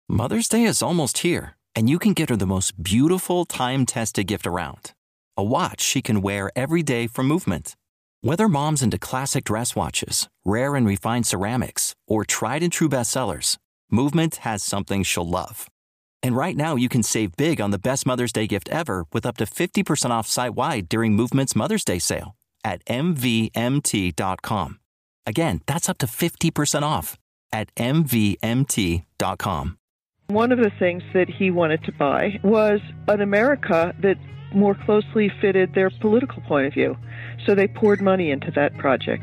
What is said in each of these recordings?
Mother's Day is almost here, and you can get her the most beautiful time-tested gift around. A watch she can wear every day from Movement. Whether mom's into classic dress watches, rare and refined ceramics, or tried and true bestsellers, Movement has something she'll love. And right now you can save big on the best Mother's Day gift ever with up to 50% off site-wide during Movement's Mother's Day sale at MVMT.com. Again, that's up to 50% off at MVMT.com. One of the things that he wanted to buy was an America that more closely fitted their political point of view. So they poured money into that project.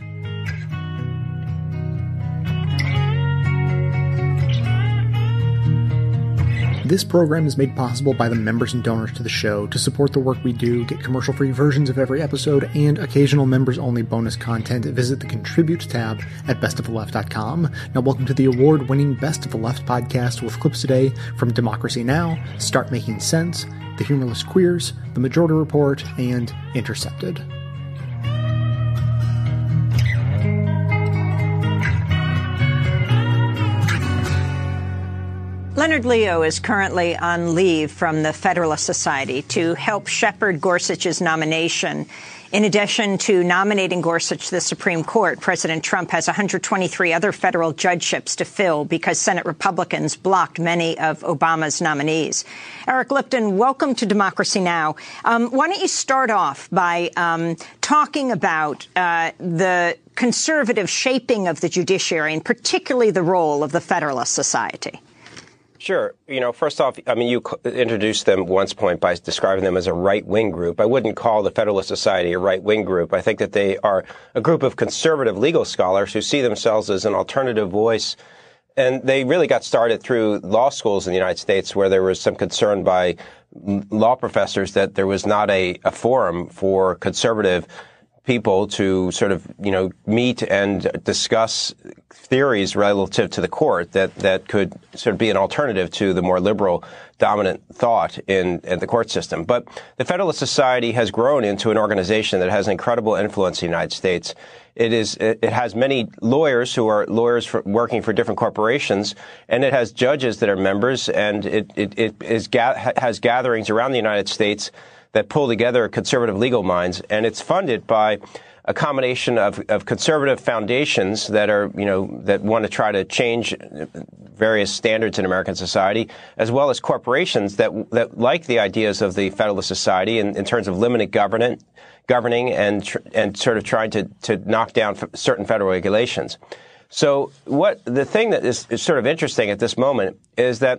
This program is made possible by the members and donors to the show. To support the work we do, get commercial-free versions of every episode, and occasional members-only bonus content, visit the Contribute tab at bestoftheleft.com. Now welcome to the award-winning Best of the Left podcast with clips today from Democracy Now!, Start Making Sense, The Humorless Queers, The Majority Report, and Intercepted. Leonard Leo is currently on leave from the Federalist Society to help shepherd Gorsuch's nomination. In addition to nominating Gorsuch to the Supreme Court, President Trump has 123 other federal judgeships to fill because Senate Republicans blocked many of Obama's nominees. Eric Lipton, welcome to Democracy Now! Why don't you start off by talking about the conservative shaping of the judiciary and particularly the role of the Federalist Society? Sure. First off, you introduced them at one point by describing them as a right-wing group. I wouldn't call the Federalist Society a right-wing group. I think that they are a group of conservative legal scholars who see themselves as an alternative voice. And they really got started through law schools in the United States, where there was some concern by law professors that there was not a forum for conservative people to sort of, meet and discuss theories relative to the court that could sort of be an alternative to the more liberal dominant thought in the court system. But the Federalist Society has grown into an organization that has incredible influence in the United States. It has many lawyers who are lawyers working for different corporations, and it has judges that are members, and it has gatherings around the United States that pull together conservative legal minds, and it's funded by a combination of conservative foundations that are, that want to try to change various standards in American society, as well as corporations that like the ideas of the Federalist Society in terms of limited governing and sort of trying to knock down certain federal regulations. So the thing that is sort of interesting at this moment is that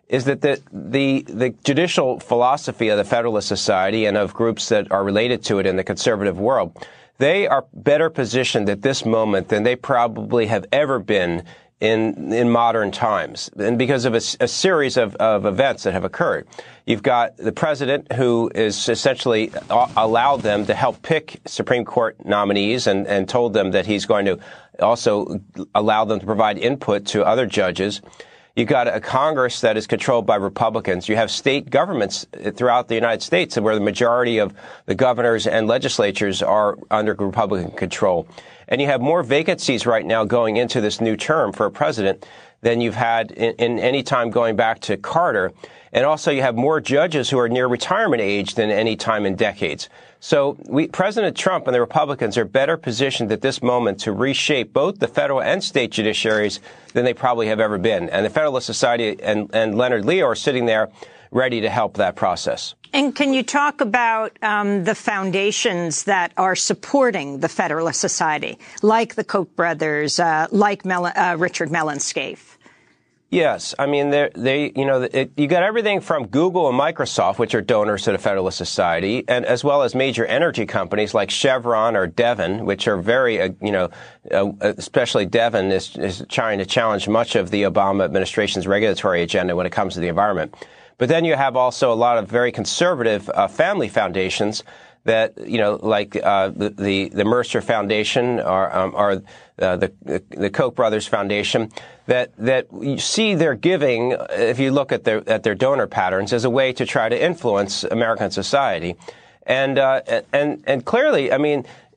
the judicial philosophy of the Federalist Society and of groups that are related to it in the conservative world, they are better positioned at this moment than they probably have ever been in modern times, and because of a series of events that have occurred. You've got the president who is essentially allowed them to help pick Supreme Court nominees and told them that he's going to also allow them to provide input to other judges. You've got a Congress that is controlled by Republicans. You have state governments throughout the United States where the majority of the governors and legislatures are under Republican control. And you have more vacancies right now going into this new term for a president than you've had in any time going back to Carter. And also you have more judges who are near retirement age than any time in decades. So President Trump and the Republicans are better positioned at this moment to reshape both the federal and state judiciaries than they probably have ever been. And the Federalist Society and Leonard Leo are sitting there ready to help that process. And can you talk about the foundations that are supporting the Federalist Society, like the Koch brothers, like Richard Mellon Scaife? Yes. I mean, you got everything from Google and Microsoft, which are donors to the Federalist Society, and as well as major energy companies like Chevron or Devon, which are very, especially Devon is trying to challenge much of the Obama administration's regulatory agenda when it comes to the environment. But then you have also a lot of very conservative family foundations that, like the Mercer Foundation or the Koch brothers Foundation, that you see their giving, if you look at their donor patterns, as a way to try to influence American society. And clearly, I mean,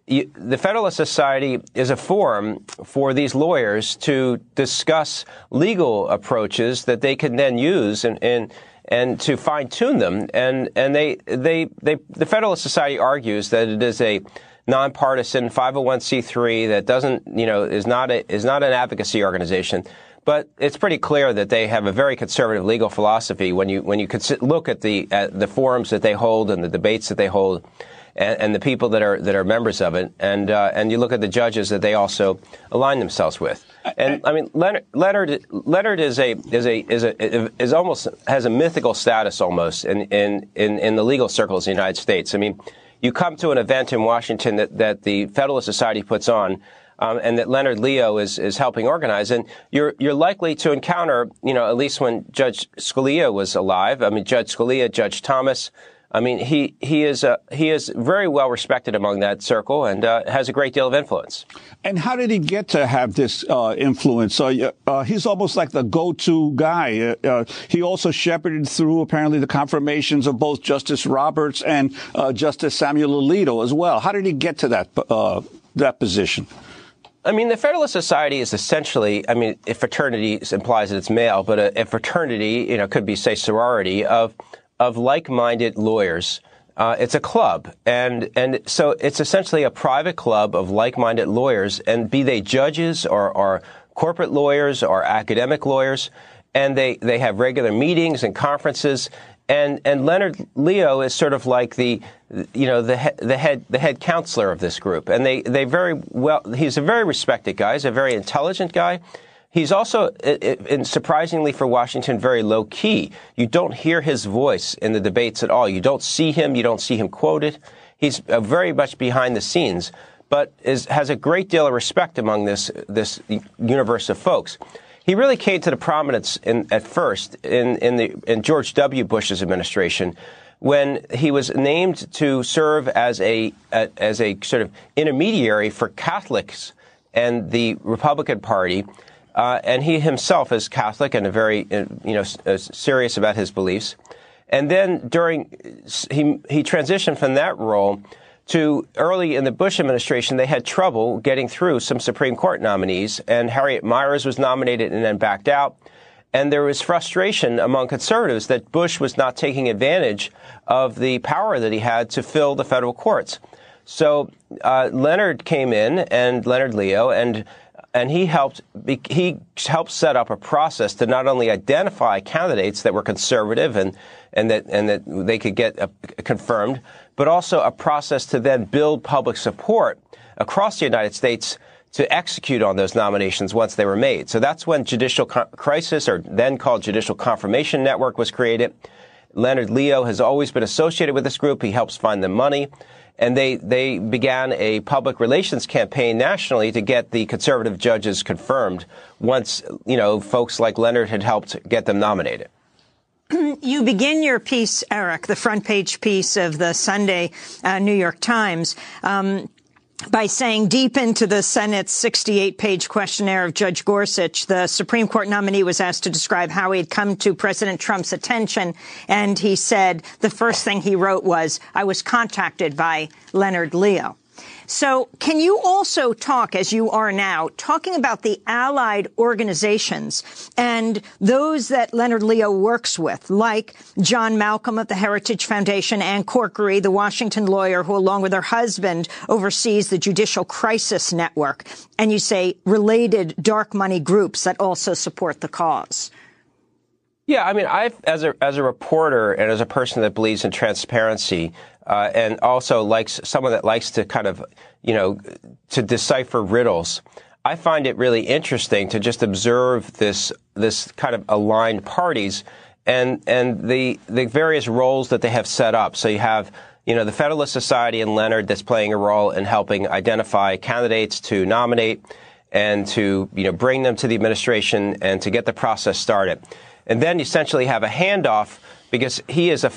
the Federalist Society is a forum for these lawyers to discuss legal approaches that they can then use and to fine-tune them. And the Federalist Society argues that it is a nonpartisan 501c3 that doesn't, is not an advocacy organization. But it's pretty clear that they have a very conservative legal philosophy when you look at the forums that they hold and the debates that they hold, and the people that are members of it, and you look at the judges that they also align themselves with. And I mean, Leonard is almost has a mythical status almost in the legal circles of the United States. I mean, you come to an event in Washington that the Federalist Society puts on, and that Leonard Leo is helping organize, and you're likely to encounter, at least when Judge Scalia was alive. I mean, Judge Scalia, Judge Thomas. I mean, he is very well respected among that circle and has a great deal of influence. And how did he get to have this influence? He's almost like the go-to guy. He also shepherded through apparently the confirmations of both Justice Roberts and Justice Samuel Alito as well. How did he get to that position? I mean, the Federalist Society is essentially, if fraternity implies that it's male, but a fraternity, could be, say, sorority of like-minded lawyers. It's a club. And so it's essentially a private club of like-minded lawyers, and be they judges or corporate lawyers or academic lawyers. And they have regular meetings and conferences. And Leonard Leo is sort of like the head counselor of this group. And he's a very respected guy. He's a very intelligent guy. He's also, surprisingly for Washington, very low key. You don't hear his voice in the debates at all. You don't see him. You don't see him quoted. He's very much behind the scenes, but has a great deal of respect among this universe of folks. He really came to the prominence at first in George W. Bush's administration, when he was named to serve as a sort of intermediary for Catholics and the Republican Party. And he himself is Catholic and very, serious about his beliefs. And then he transitioned from that role to early in the Bush administration. They had trouble getting through some Supreme Court nominees, and Harriet Miers was nominated and then backed out. And there was frustration among conservatives that Bush was not taking advantage of the power that he had to fill the federal courts. So Leonard came in, and Leonard Leo, and he helped set up a process to not only identify candidates that were conservative and that they could get confirmed, but also a process to then build public support across the United States to execute on those nominations once they were made. So that's when Judicial Crisis, or then called Judicial Confirmation Network, was created. Leonard Leo has always been associated with this group. He helps find them money. And they began a public relations campaign nationally to get the conservative judges confirmed once, folks like Leonard had helped get them nominated. You begin your piece, Eric, the front page piece of the Sunday New York Times, by saying deep into the Senate's 68-page questionnaire of Judge Gorsuch, the Supreme Court nominee was asked to describe how he had come to President Trump's attention. And he said the first thing he wrote was, "I was contacted by Leonard Leo." So can you also talk, as you are now, talking about the allied organizations and those that Leonard Leo works with, like John Malcolm of the Heritage Foundation, Ann Corkery, the Washington lawyer who, along with her husband, oversees the Judicial Crisis Network, and you say related dark money groups that also support the cause? Yeah, I mean, as a reporter and as a person that believes in transparency, and also someone that likes to kind of, to decipher riddles, I find it really interesting to just observe this kind of aligned parties and the various roles that they have set up. So you have, the Federalist Society and Leonard that's playing a role in helping identify candidates to nominate and to, bring them to the administration and to get the process started. And then essentially have a handoff, because he is a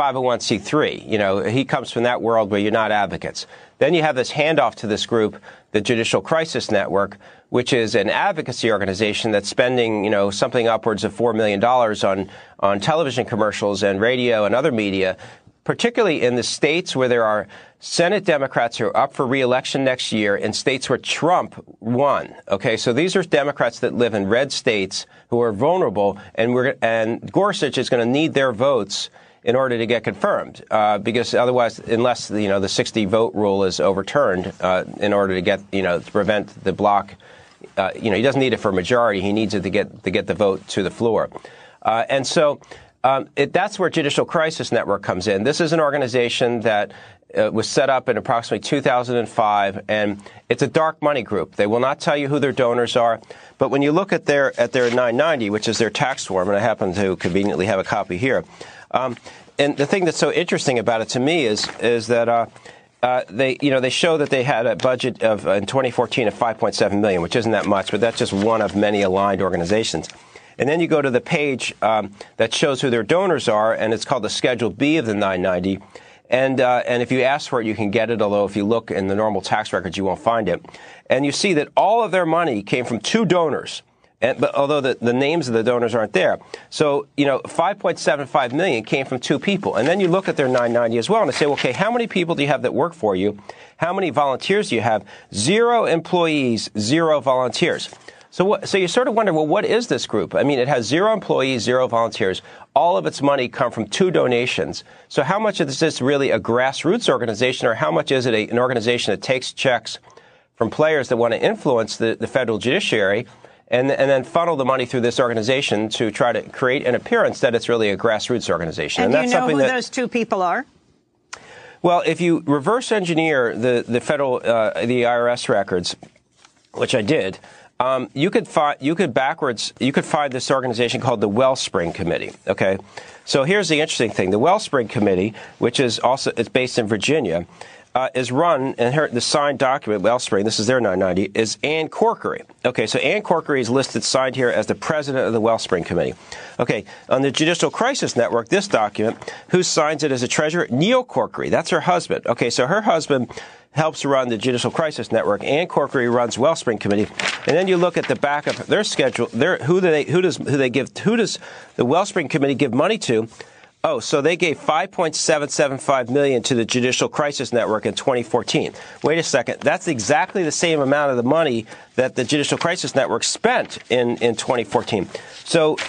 501c3. He comes from that world where you're not advocates. Then you have this handoff to this group, the Judicial Crisis Network, which is an advocacy organization that's spending, something upwards of $4 million on television commercials and radio and other media, particularly in the states where there are Senate Democrats who are up for re-election next year, in states where Trump won. Okay, so these are Democrats that live in red states who are vulnerable, and Gorsuch is going to need their votes in order to get confirmed, because otherwise, unless the 60 vote rule is overturned, in order to get to prevent the block, he doesn't need it for a majority. He needs it to get the vote to the floor, and so that's where Judicial Crisis Network comes in. This is an organization that was set up in approximately 2005, and it's a dark money group. They will not tell you who their donors are, but when you look at their 990, which is their tax form, and I happen to conveniently have a copy here. And the thing that's so interesting about it to me is that they show that they had a budget of in 2014 of $5.7 million, which isn't that much, but that's just one of many aligned organizations. And then you go to the page that shows who their donors are, and it's called the Schedule B of the 990. And if you ask for it, you can get it, although if you look in the normal tax records, you won't find it. And you see that all of their money came from two donors. But although the names of the donors aren't there. So, $5.75 million came from two people. And then you look at their 990 as well and say, okay, how many people do you have that work for you? How many volunteers do you have? 0 employees, 0 volunteers. So you sort of wonder, well, what is this group? I mean, it has 0 employees, 0 volunteers. All of its money come from 2 donations. So how much of this is really a grassroots organization, or how much is it an organization that takes checks from players that want to influence the federal judiciary and then funnel the money through this organization to try to create an appearance that it's really a grassroots organization? And that's do you know who those 2 people are? Well, if you reverse engineer the IRS records, which I did, you could find this organization called the Wellspring Committee. Okay, so here's the interesting thing: the Wellspring Committee, which is it's based in Virginia, is run, and the signed document, Wellspring, this is their 990, is Ann Corkery. Okay, so Ann Corkery is listed, signed here as the president of the Wellspring Committee. Okay, on the Judicial Crisis Network, this document, who signs it as a treasurer? Neil Corkery. That's her husband. Okay, so her husband helps run the Judicial Crisis Network. Ann Corkery runs Wellspring Committee. And then you look at the back of their schedule. Who does the Wellspring Committee give money to? Oh, so they gave $5.775 million to the Judicial Crisis Network in 2014. Wait a second. That's exactly the same amount of the money that the Judicial Crisis Network spent in 2014. So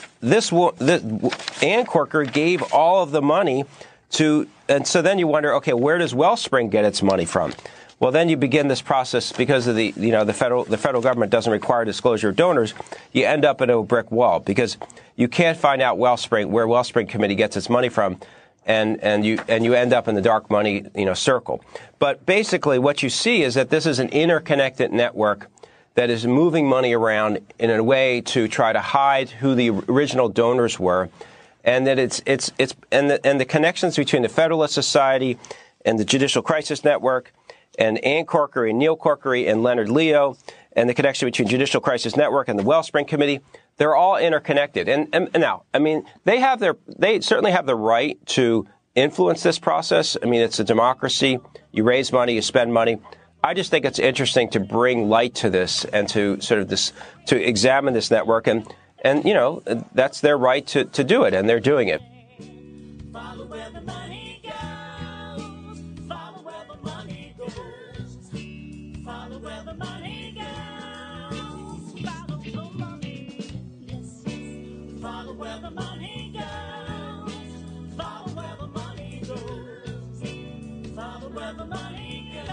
Ann Corkery gave all of the money and so then you wonder, okay, where does Wellspring get its money from? Well, then you begin this process because of the federal government doesn't require disclosure of donors. You end up at a brick wall because you can't find out where Wellspring Committee gets its money from, and you end up in the dark money circle. But basically, what you see is that this is an interconnected network that is moving money around in a way to try to hide who the original donors were, and that the connections between the Federalist Society and the Judicial Crisis Network, and Ann Corkery and Neil Corkery and Leonard Leo, and the connection between Judicial Crisis Network and the Wellspring Committee, they're all interconnected. And now, I mean, they certainly have the right to influence this process. I mean, it's a democracy. You raise money, you spend money. I just think it's interesting to bring light to this and to sort of to examine this network. And that's their right to do it, and they're doing it. Follow where the money goes. Follow where the money goes. Follow where the money goes. Follow the money. Yes, yes. Follow where the money goes. Follow where the money goes. Follow where the money goes.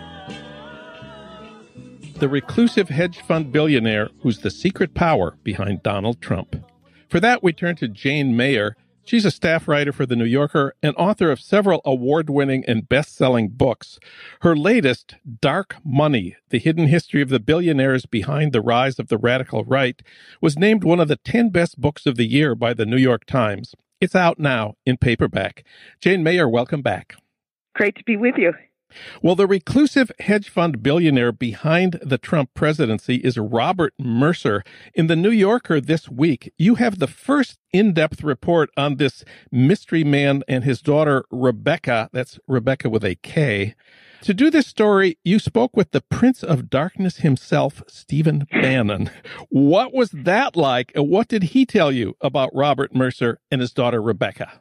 The reclusive hedge fund billionaire who's the secret power behind Donald Trump. For that, we turn to Jane Mayer. She's a staff writer for The New Yorker and author of several award-winning and best-selling books. Her latest, Dark Money, The Hidden History of the Billionaires Behind the Rise of the Radical Right, was named one of the 10 best books of the year by the New York Times. It's out now in paperback. Jane Mayer, welcome back. Great to be with you. Well, the reclusive hedge fund billionaire behind the Trump presidency is Robert Mercer. In The New Yorker this week, you have the first in-depth report on this mystery man and his daughter, Rebecca. That's Rebecca with a K. To do this story, you spoke with the Prince of Darkness himself, Stephen Bannon. What was that like, and what did he tell you about Robert Mercer and his daughter, Rebecca?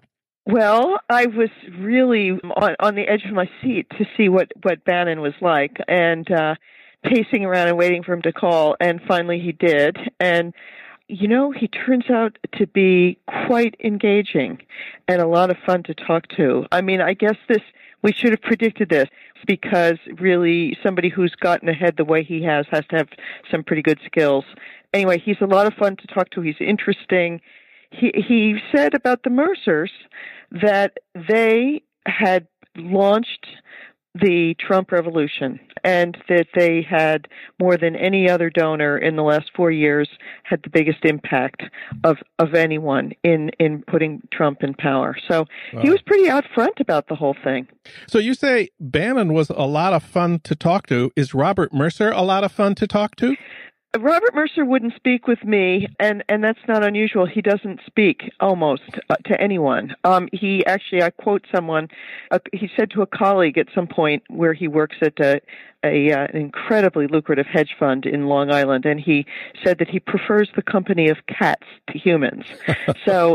Well, I was really on the edge of my seat to see what Bannon was like, and pacing around and waiting for him to call, and finally he did. And, he turns out to be quite engaging and a lot of fun to talk to. I mean, I guess we should have predicted this, because really somebody who's gotten ahead the way he has to have some pretty good skills. Anyway, he's a lot of fun to talk to. He's interesting. He said about the Mercers that they had launched the Trump revolution, and that they had, more than any other donor in the last 4 years, had the biggest impact of anyone in putting Trump in power. So He was pretty out front about the whole thing. So you say Bannon was a lot of fun to talk to. Is Robert Mercer a lot of fun to talk to? Robert Mercer wouldn't speak with me, and that's not unusual. He doesn't speak almost to anyone. He actually, I quote someone, he said to a colleague at some point where he works at an incredibly lucrative hedge fund in Long Island, and he said that he prefers the company of cats to humans. So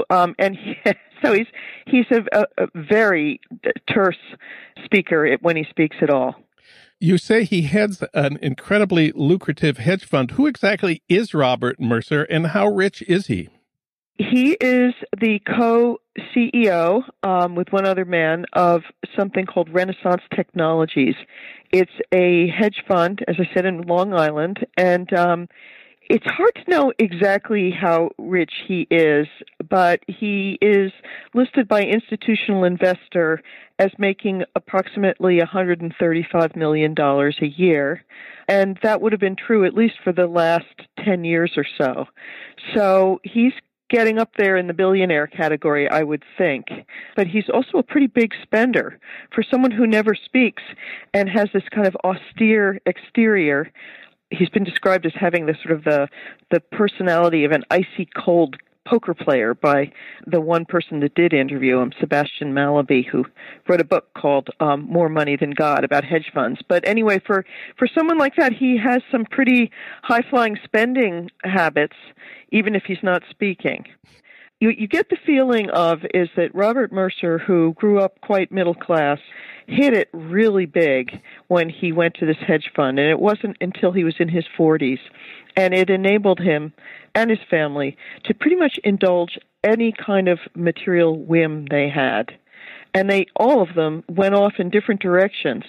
he's a very terse speaker when he speaks at all. You say he heads an incredibly lucrative hedge fund. Who exactly is Robert Mercer, and how rich is he? He is the co-CEO, with one other man, of something called Renaissance Technologies. It's a hedge fund, as I said, in Long Island, and it's hard to know exactly how rich he is, but he is listed by Institutional Investor as making approximately $135 million a year, and that would have been true at least for the last 10 years or so. So he's getting up there in the billionaire category, I would think. But he's also a pretty big spender. For someone who never speaks and has this kind of austere exterior, he's been described as having the sort of the personality of an icy cold poker player by the one person that did interview him, Sebastian Mallaby, who wrote a book called More Money Than God about hedge funds. But anyway, for someone like that, he has some pretty high-flying spending habits, even if he's not speaking. You get the feeling is that Robert Mercer, who grew up quite middle class, hit it really big when he went to this hedge fund, and it wasn't until he was in his 40s. And it enabled him and his family to pretty much indulge any kind of material whim they had. And all of them went off in different directions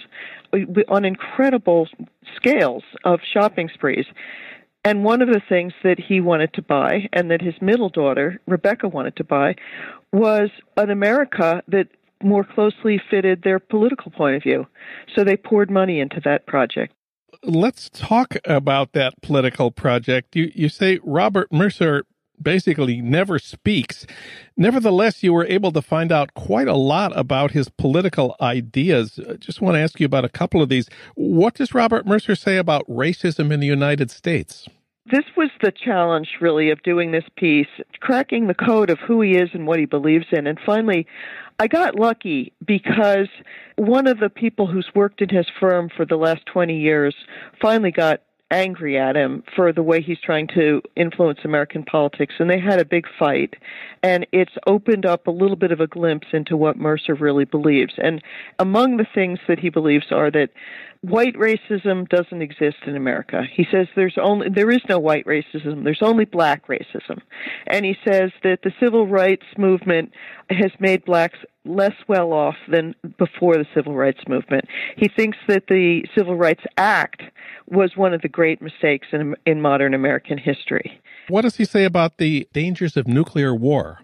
on incredible scales of shopping sprees. And one of the things that he wanted to buy, and that his middle daughter, Rebecca, wanted to buy, was an America that more closely fitted their political point of view. So they poured money into that project. Let's talk about that political project. You say Robert Mercer basically never speaks. Nevertheless, you were able to find out quite a lot about his political ideas. I just want to ask you about a couple of these. What does Robert Mercer say about racism in the United States? This was the challenge, really, of doing this piece, cracking the code of who he is and what he believes in. And finally, I got lucky because one of the people who's worked in his firm for the last 20 years finally got angry at him for the way he's trying to influence American politics, and they had a big fight. And it's opened up a little bit of a glimpse into what Mercer really believes. And among the things that he believes are that white racism doesn't exist in America. He says there is no white racism, there's only black racism. And he says that the civil rights movement has made blacks less well off than before the civil rights movement. He thinks that the Civil Rights Act was one of the great mistakes in modern American history. What does he say about the dangers of nuclear war?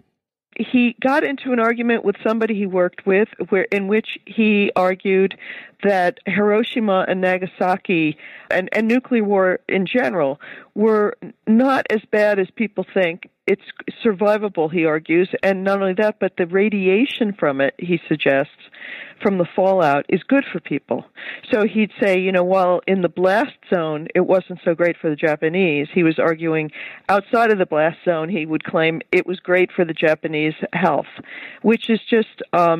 He got into an argument with somebody he worked with in which he argued that Hiroshima and Nagasaki and nuclear war in general were not as bad as people think. It's survivable, he argues, and not only that, but the radiation from it, he suggests, from the fallout, is good for people. So he'd say, while in the blast zone it wasn't so great for the Japanese, he was arguing outside of the blast zone, he would claim it was great for the Japanese health, which is just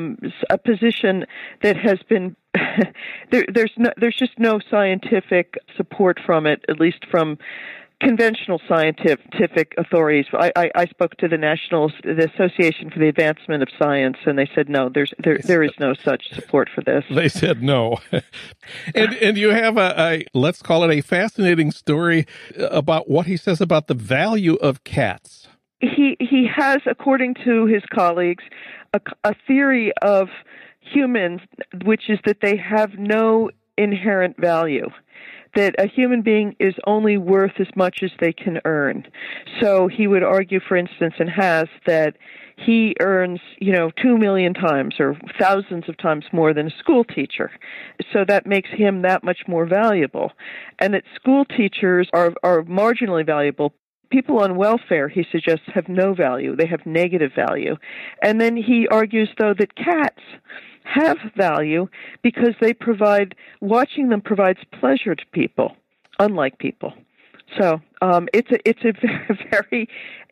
a position that has been there's just no scientific support from it, at least from conventional scientific authorities. I spoke to the Association for the Advancement of Science, and they said no. There is no such support for this. They said no. and you have let's call it a fascinating story about what he says about the value of cats. He has, according to his colleagues, a theory of humans, which is that they have no inherent value, that a human being is only worth as much as they can earn. So he would argue, for instance, and has, that he earns, 2 million times or thousands of times more than a school teacher. So that makes him that much more valuable. And that school teachers are marginally valuable. People on welfare, he suggests, have no value. They have negative value. And then he argues, though, that cats have value because watching them provides pleasure to people, unlike people. So it's a very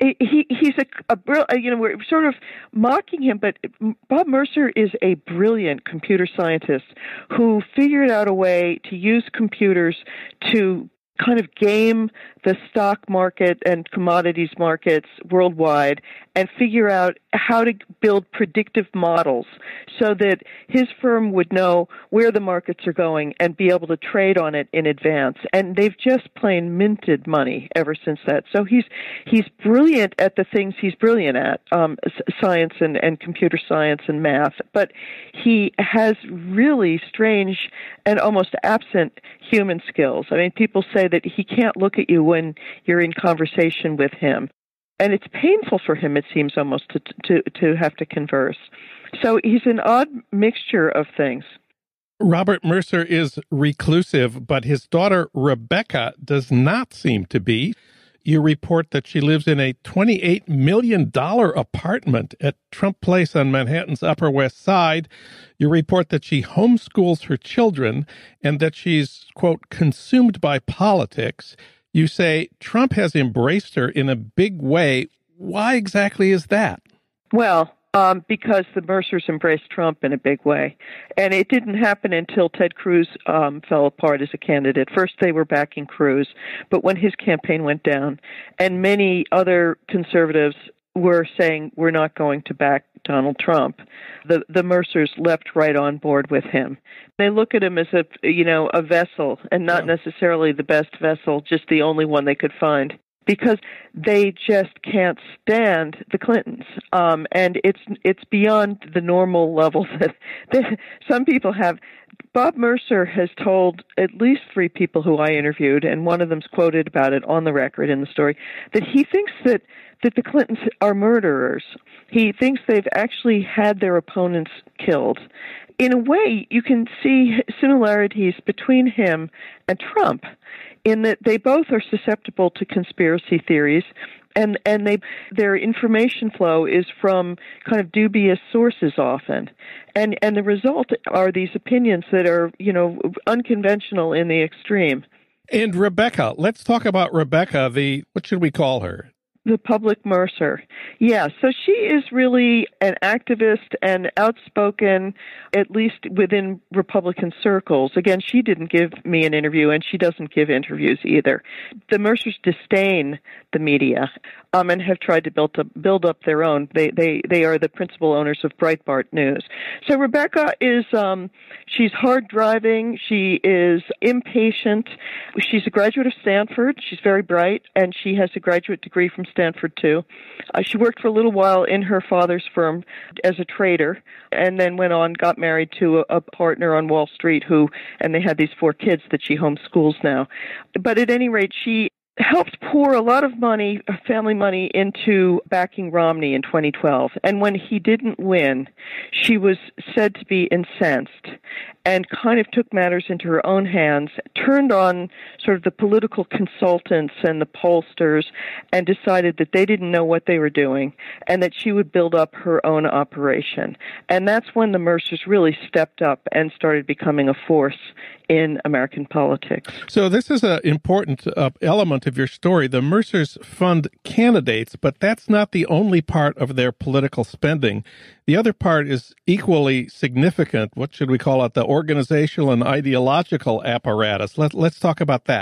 we're sort of mocking him, but Bob Mercer is a brilliant computer scientist who figured out a way to use computers to kind of game the stock market and commodities markets worldwide and figure out how to build predictive models so that his firm would know where the markets are going and be able to trade on it in advance. And they've just plain minted money ever since that. So he's brilliant at the things he's brilliant at, science and computer science and math. But he has really strange and almost absent human skills. I mean, people say that he can't look at you when you're in conversation with him. And it's painful for him, it seems, almost to have to converse. So he's an odd mixture of things. Robert Mercer is reclusive, but his daughter Rebecca does not seem to be. You report that she lives in a $28 million apartment at Trump Place on Manhattan's Upper West Side. You report that she homeschools her children and that she's, quote, consumed by politics. You say Trump has embraced her in a big way. Why exactly is that? Well, because the Mercers embraced Trump in a big way. And it didn't happen until Ted Cruz fell apart as a candidate. First, they were backing Cruz, but when his campaign went down, and many other conservatives were saying, we're not going to back Donald Trump, the Mercers leapt right on board with him. They look at him as a vessel, and not necessarily the best vessel, just the only one they could find, because they just can't stand the Clintons. And it's beyond the normal levels that some people have. Bob Mercer has told at least 3 people who I interviewed, and one of them's quoted about it on the record in the story, that he thinks that the Clintons are murderers. He thinks they've actually had their opponents killed. In a way, you can see similarities between him and Trump in that they both are susceptible to conspiracy theories, and their information flow is from kind of dubious sources often. And the result are these opinions that are, unconventional in the extreme. And Rebecca, let's talk about Rebecca, what should we call her? The public Mercer. Yeah, so she is really an activist and outspoken, at least within Republican circles. Again, she didn't give me an interview, and she doesn't give interviews either. The Mercers disdain the media and have tried to build up their own. They are the principal owners of Breitbart News. So Rebecca is, she's hard driving. She is impatient. She's a graduate of Stanford. She's very bright, and she has a graduate degree from Stanford, too. She worked for a little while in her father's firm as a trader, and then got married to a partner on Wall Street and they had these 4 kids that she homeschools now. But at any rate, she helped pour a lot of money, family money, into backing Romney in 2012. And when he didn't win, she was said to be incensed and kind of took matters into her own hands, turned on sort of the political consultants and the pollsters, and decided that they didn't know what they were doing and that she would build up her own operation. And that's when the Mercers really stepped up and started becoming a force in American politics. So this is an important element of your story. The Mercers fund candidates, but that's not the only part of their political spending. The other part is equally significant. What should we call it? The organizational and ideological apparatus. Let's talk about that.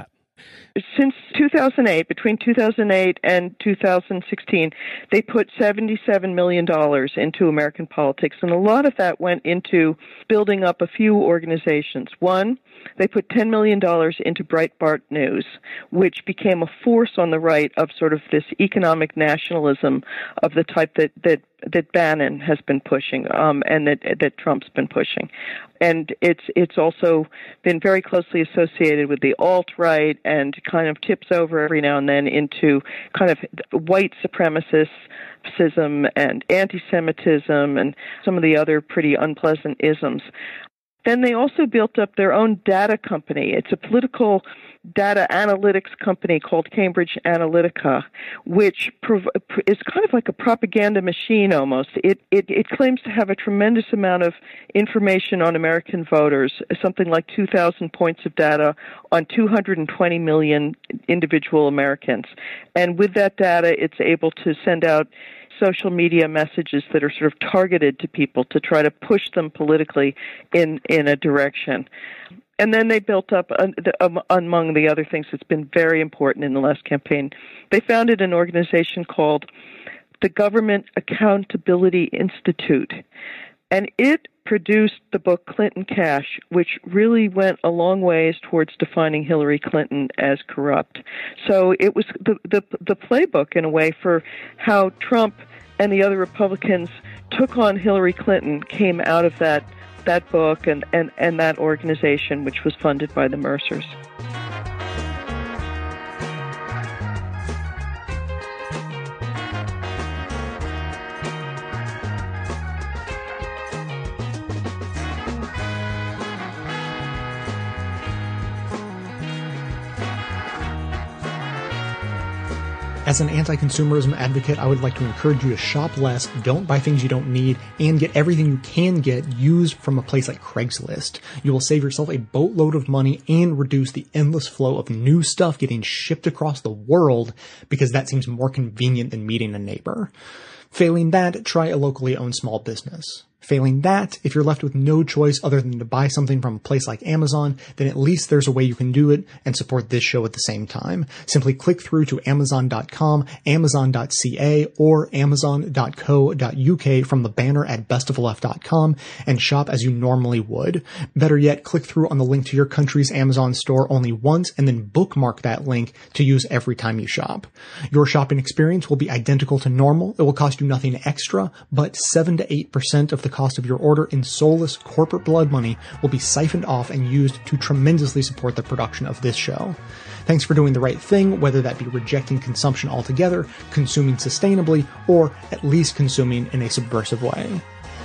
Since 2008, between 2008 and 2016, they put $77 million into American politics, and a lot of that went into building up a few organizations. One, they put $10 million into Breitbart News, which became a force on the right of sort of this economic nationalism of the type that Bannon has been pushing, and that Trump's been pushing. And it's also been very closely associated with the alt-right and kind of tips over every now and then into kind of white supremacism and anti-Semitism and some of the other pretty unpleasant isms. Then they also built up their own data company. It's a political data analytics company called Cambridge Analytica, which is kind of like a propaganda machine almost. It claims to have a tremendous amount of information on American voters, something like 2,000 points of data on 220 million individual Americans. And with that data, it's able to send out social media messages that are sort of targeted to people to try to push them politically in a direction. And then they built up, among the other things that's been very important in the last campaign, they founded an organization called the Government Accountability Institute. And it produced the book Clinton Cash, which really went a long ways towards defining Hillary Clinton as corrupt. So it was the playbook, in a way, for how Trump and the other Republicans took on Hillary Clinton came out of that book and that organization, which was funded by the Mercers. As an anti-consumerism advocate, I would like to encourage you to shop less, don't buy things you don't need, and get everything you can get used from a place like Craigslist. You will save yourself a boatload of money and reduce the endless flow of new stuff getting shipped across the world, because that seems more convenient than meeting a neighbor. Failing that, try a locally owned small business. Failing that, if you're left with no choice other than to buy something from a place like Amazon, then at least there's a way you can do it and support this show at the same time. Simply click through to Amazon.com, Amazon.ca, or Amazon.co.uk from the banner at bestofleft.com and shop as you normally would. Better yet, click through on the link to your country's Amazon store only once and then bookmark that link to use every time you shop. Your shopping experience will be identical to normal. It will cost you nothing extra, but 7 to 8% of the cost of your order in soulless corporate blood money will be siphoned off and used to tremendously support the production of this show. Thanks for doing the right thing, whether that be rejecting consumption altogether, consuming sustainably, or at least consuming in a subversive way.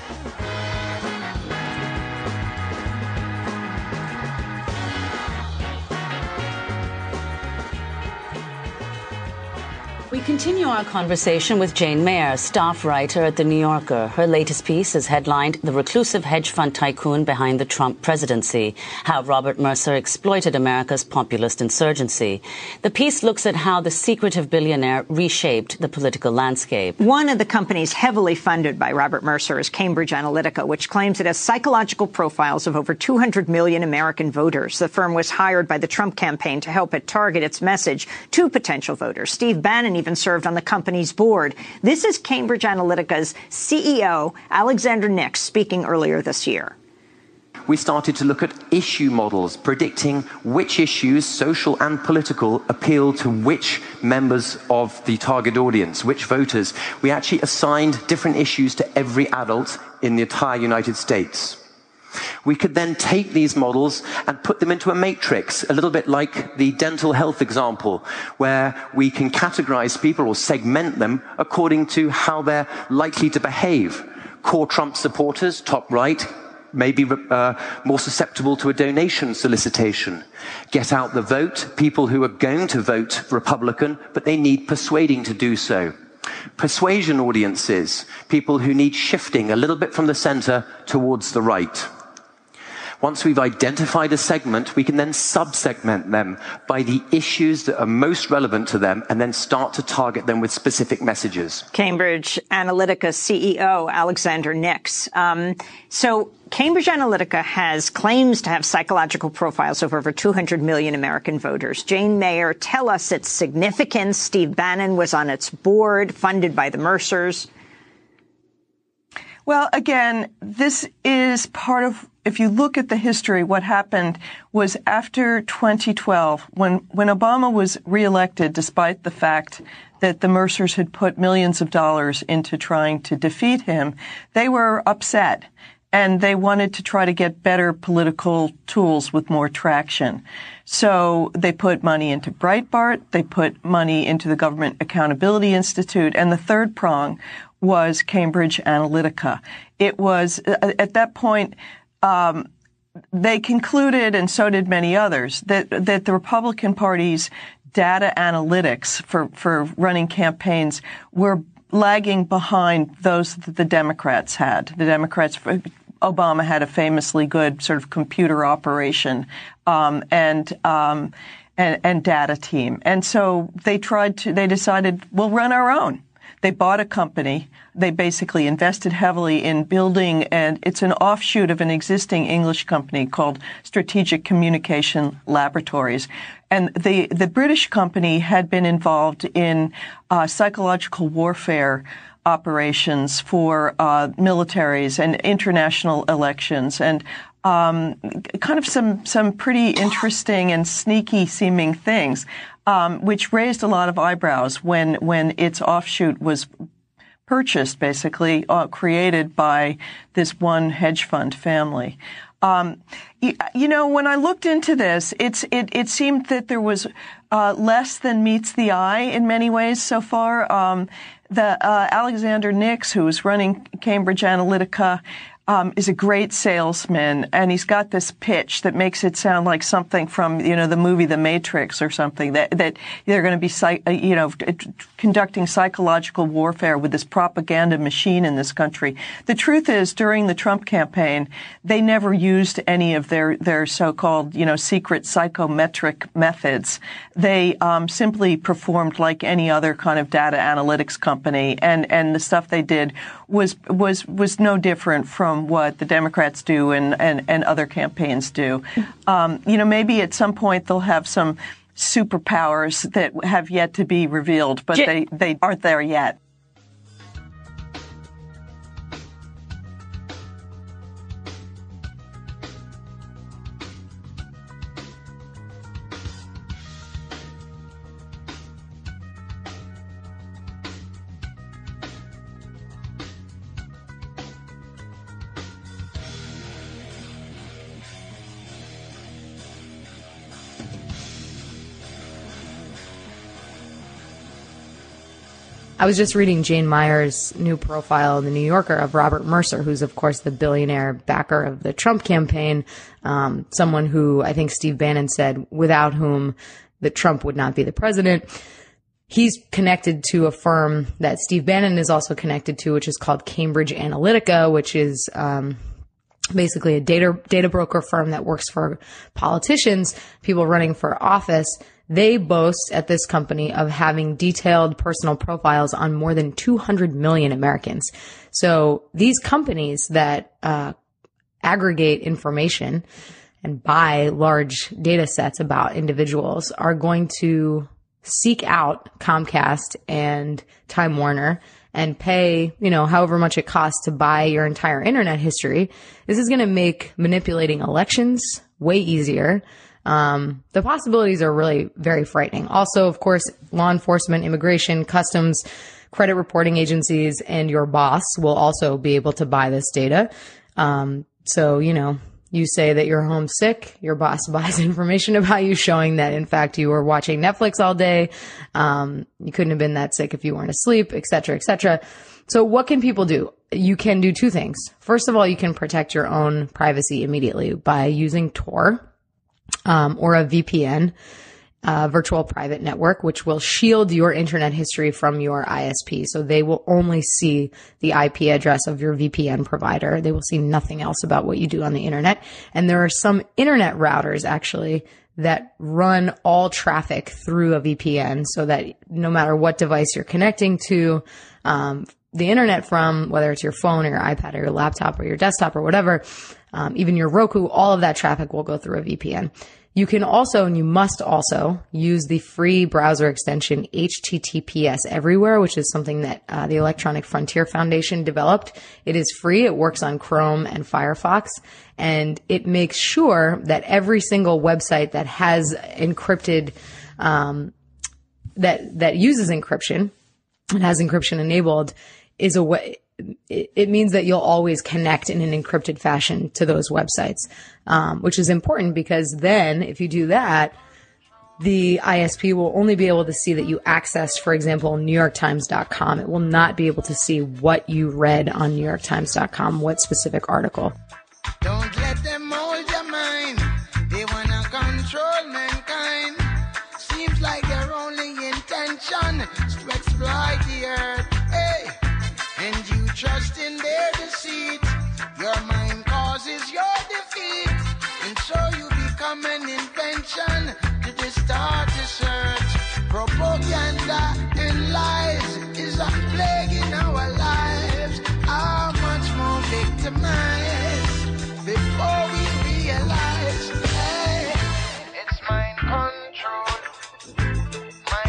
We continue our conversation with Jane Mayer, staff writer at The New Yorker. Her latest piece is headlined "The Reclusive Hedge Fund Tycoon Behind the Trump Presidency: How Robert Mercer Exploited America's Populist Insurgency." The piece looks at how the secretive billionaire reshaped the political landscape. One of the companies heavily funded by Robert Mercer is Cambridge Analytica, which claims it has psychological profiles of over 200 million American voters. The firm was hired by the Trump campaign to help it target its message to potential voters. Steve Bannon even served on the company's board. This is Cambridge Analytica's CEO, Alexander Nix, speaking earlier this year. We started to look at issue models, predicting which issues, social and political, appeal to which members of the target audience, which voters. We actually assigned different issues to every adult in the entire United States. We could then take these models and put them into a matrix, a little bit like the dental health example, where we can categorize people or segment them according to how they're likely to behave. Core Trump supporters, top right, may be more susceptible to a donation solicitation. Get out the vote, people who are going to vote Republican, but they need persuading to do so. Persuasion audiences, people who need shifting a little bit from the center towards the right. Once we've identified a segment, we can then sub-segment them by the issues that are most relevant to them and then start to target them with specific messages. Cambridge Analytica CEO Alexander Nix. So Cambridge Analytica claims to have psychological profiles of over 200 million American voters. Jane Mayer, tell us its significance. Steve Bannon was on its board, funded by the Mercers. Well, again, this is part of, if you look at the history, what happened was after 2012, when Obama was reelected, despite the fact that the Mercers had put millions of dollars into trying to defeat him, they were upset. And they wanted to try to get better political tools with more traction. So they put money into Breitbart, they put money into the Government Accountability Institute, and the third prong was Cambridge Analytica. It was, at that point, they concluded, and so did many others, that the Republican Party's data analytics for running campaigns were lagging behind those that the Democrats had. The Democrats, Obama had a famously good sort of computer operation, and data team. And so they decided, we'll run our own. They bought a company. They basically invested heavily in building, and it's an offshoot of an existing English company called Strategic Communication Laboratories. And the British company had been involved in psychological warfare operations for militaries and international elections, and kind of some pretty interesting and sneaky seeming things, which raised a lot of eyebrows when its offshoot was purchased, basically created by this one hedge fund family. You know, when I looked into this, it seemed that there was less than meets the eye in many ways so far. Alexander Nix, who is running Cambridge Analytica, is a great salesman, and he's got this pitch that makes it sound like something from, the movie The Matrix or something, that they're going to be, conducting psychological warfare with this propaganda machine in this country. The truth is, during the Trump campaign, they never used any of their so-called, secret psychometric methods. They simply performed like any other kind of data analytics company, and the stuff they did was no different from what the Democrats do and other campaigns do. Maybe at some point they'll have some superpowers that have yet to be revealed, but they aren't there yet. I was just reading Jane Mayer's new profile in The New Yorker of Robert Mercer, who's, of course, the billionaire backer of the Trump campaign, someone who I think Steve Bannon said without whom that Trump would not be the president. He's connected to a firm that Steve Bannon is also connected to, which is called Cambridge Analytica, which is basically a data broker firm that works for politicians, people running for office. They boast at this company of having detailed personal profiles on more than 200 million Americans. So these companies that aggregate information and buy large data sets about individuals are going to seek out Comcast and Time Warner and pay, however much it costs to buy your entire internet history. This is going to make manipulating elections way easier. The possibilities are really very frightening. Also, of course, law enforcement, immigration, customs, credit reporting agencies, and your boss will also be able to buy this data. So, you say that you're homesick, your boss buys information about you showing that, in fact, you were watching Netflix all day. You couldn't have been that sick if you weren't asleep, et cetera, et cetera. So what can people do? You can do two things. First of all, you can protect your own privacy immediately by using Tor. Or a VPN. virtual private network, which will shield your internet history from your ISP. So they will only see the IP address of your VPN provider. They will see nothing else about what you do on the internet. And there are some internet routers actually that run all traffic through a VPN so that no matter what device you're connecting to, the internet from, whether it's your phone or your iPad or your laptop or your desktop or whatever, even your Roku, all of that traffic will go through a VPN. You can also, and you must also, use the free browser extension HTTPS Everywhere, which is something that the Electronic Frontier Foundation developed. It is free. It works on Chrome and Firefox, and it makes sure that every single website that has encrypted, that uses encryption and has encryption enabled is a way. It means that you'll always connect in an encrypted fashion to those websites, which is important because then if you do that, the ISP will only be able to see that you accessed, for example, NewYorkTimes.com. It will not be able to see what you read on NewYorkTimes.com, what specific article. Don't let them mold your mind. They want to control mankind. Seems like their only intention is to exploit the earth. Hey, and you trust in their deceit. Your mind causes your defeat. And so you become an invention to distort the search. Propaganda and lies is a plague in our lives. How much more victimized before we realize, hey, it's mind control,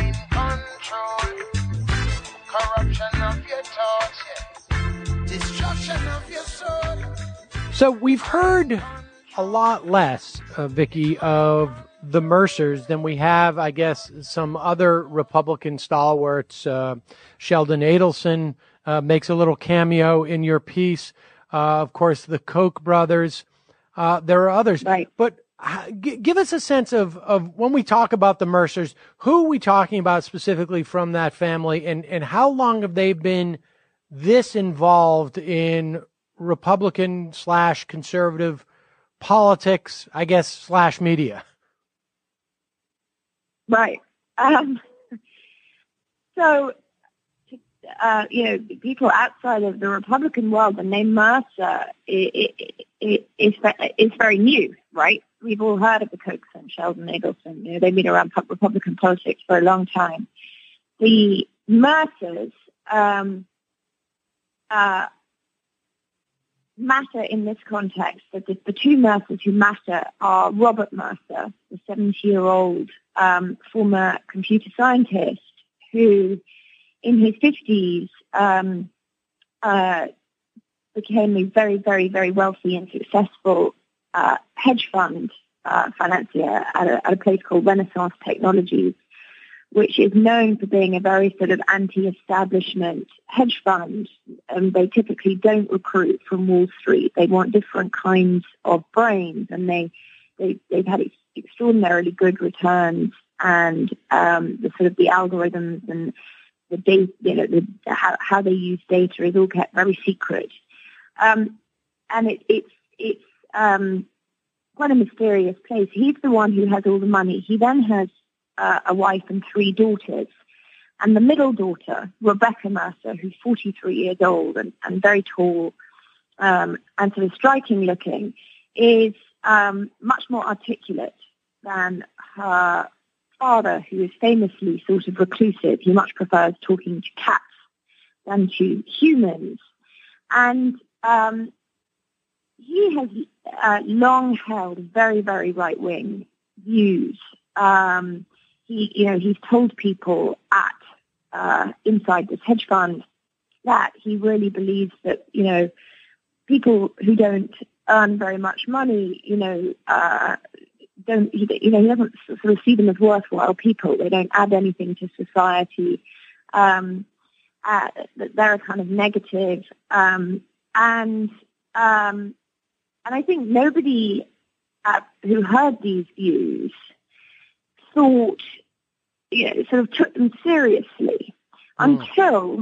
corruption of your thoughts, yeah. Destruction of your soul. So we've heard a lot less, Vicky, of the Mercers than we have, I guess, some other Republican stalwarts. Sheldon Adelson makes a little cameo in your piece. Of course, the Koch brothers. There are others. Right. But give us a sense of when we talk about the Mercers, who are we talking about specifically from that family, and how long have they been this involved in Republican/conservative politics, I guess, /media? Right. So, people outside of the Republican world, the name Mercer is very new, right? We've all heard of the Kochs and Sheldon Adelson. They've been around Republican politics for a long time. The Mercers matter in this context. The two Mercers who matter are Robert Mercer, the 70-year-old former computer scientist who, in his 50s, became a very, very, very wealthy and successful hedge fund financier at a place called Renaissance Technologies, which is known for being a very sort of anti-establishment hedge fund. They typically don't recruit from Wall Street. They want different kinds of brains, and they've had extraordinarily good returns, and the sort of the algorithms and the data, how they use data is all kept very secret. And it's quite a mysterious place. He's the one who has all the money. He then has a wife and 3 daughters. And the middle daughter, Rebecca Mercer, who's 43 years old and very tall and sort of striking looking, is much more articulate than her father, who is famously sort of reclusive. He much prefers talking to cats than to humans. And he has long held very, very right-wing views. He's told people at inside this hedge fund that he really believes that people who don't earn very much money, he doesn't sort of see them as worthwhile people. They don't add anything to society. They're a kind of negative, and I think nobody who heard these views thought, sort of took them seriously until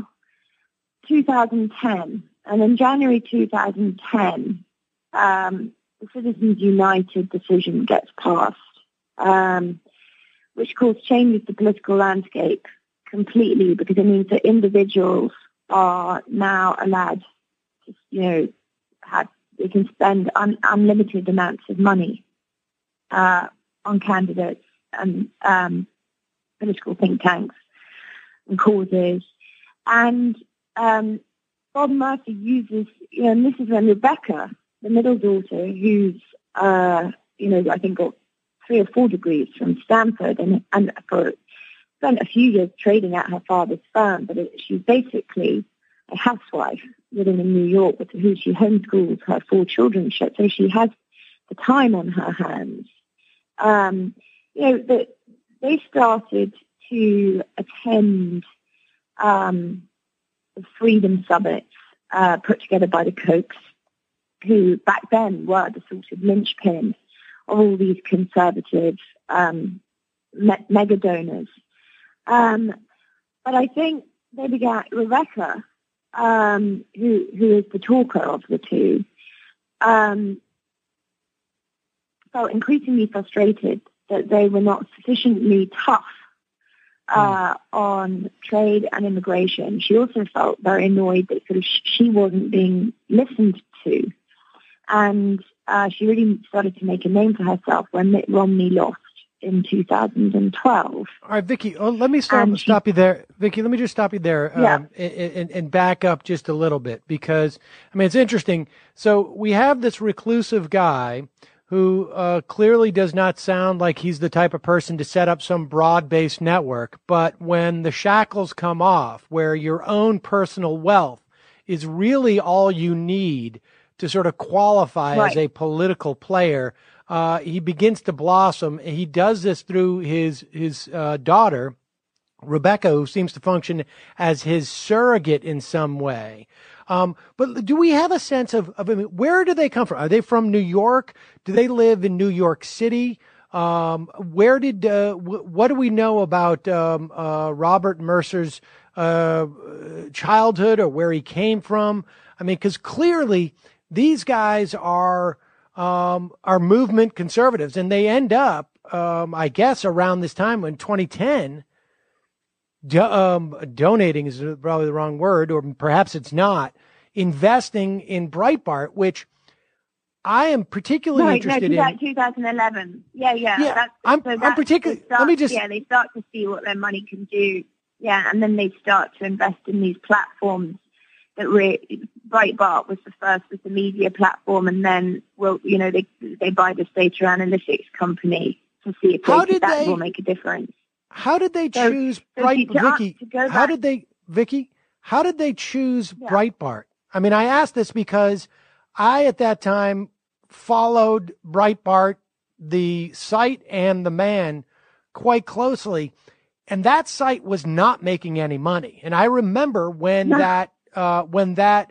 2010. And in January 2010, the Citizens United decision gets passed, which of course changes the political landscape completely, because it means that individuals are now allowed to, they can spend unlimited amounts of money on candidates and political think tanks and causes. And Bob Mercer uses, and this is when Rebecca, the middle daughter, who's, I think got 3 or 4 degrees from Stanford and spent a few years trading at her father's firm, but she's basically a housewife living in New York with who she homeschools her 4 children. So she has the time on her hands. They started to attend the Freedom Summits put together by the Kochs, who back then were the sort of linchpin of all these conservative mega donors. But I think they began, Rebecca, who is the talker of the two, felt increasingly frustrated that they were not sufficiently tough on trade and immigration. She also felt very annoyed that sort of she wasn't being listened to. And she really started to make a name for herself when Mitt Romney lost in 2012. All right, Vicky, let me stop you there. Vicky, let me just stop you there and back up just a little bit, because, it's interesting. So we have this reclusive guy who clearly does not sound like he's the type of person to set up some broad-based network. But when the shackles come off, where your own personal wealth is really all you need to sort of qualify as a political player, he begins to blossom. He does this through his daughter, Rebecca, who seems to function as his surrogate in some way. But do we have a sense of where do they come from? Are they from New York? Do they live in New York City? What do we know about Robert Mercer's childhood, or where he came from? Because clearly these guys are movement conservatives, and they end up, I guess, around this time in 2010. Donating is probably the wrong word, or perhaps it's not, investing in Breitbart, which I am particularly interested in. 2011. Yeah. I'm particularly. Let me just. Yeah, they start to see what their money can do. Yeah, and then they start to invest in these platforms. Breitbart was the first with the media platform, and then they buy this data analytics company to see if that will make a difference. How did they choose Breitbart? How did they choose Breitbart? I ask this because I, at that time, followed Breitbart, the site and the man, quite closely, and that site was not making any money. And I remember when that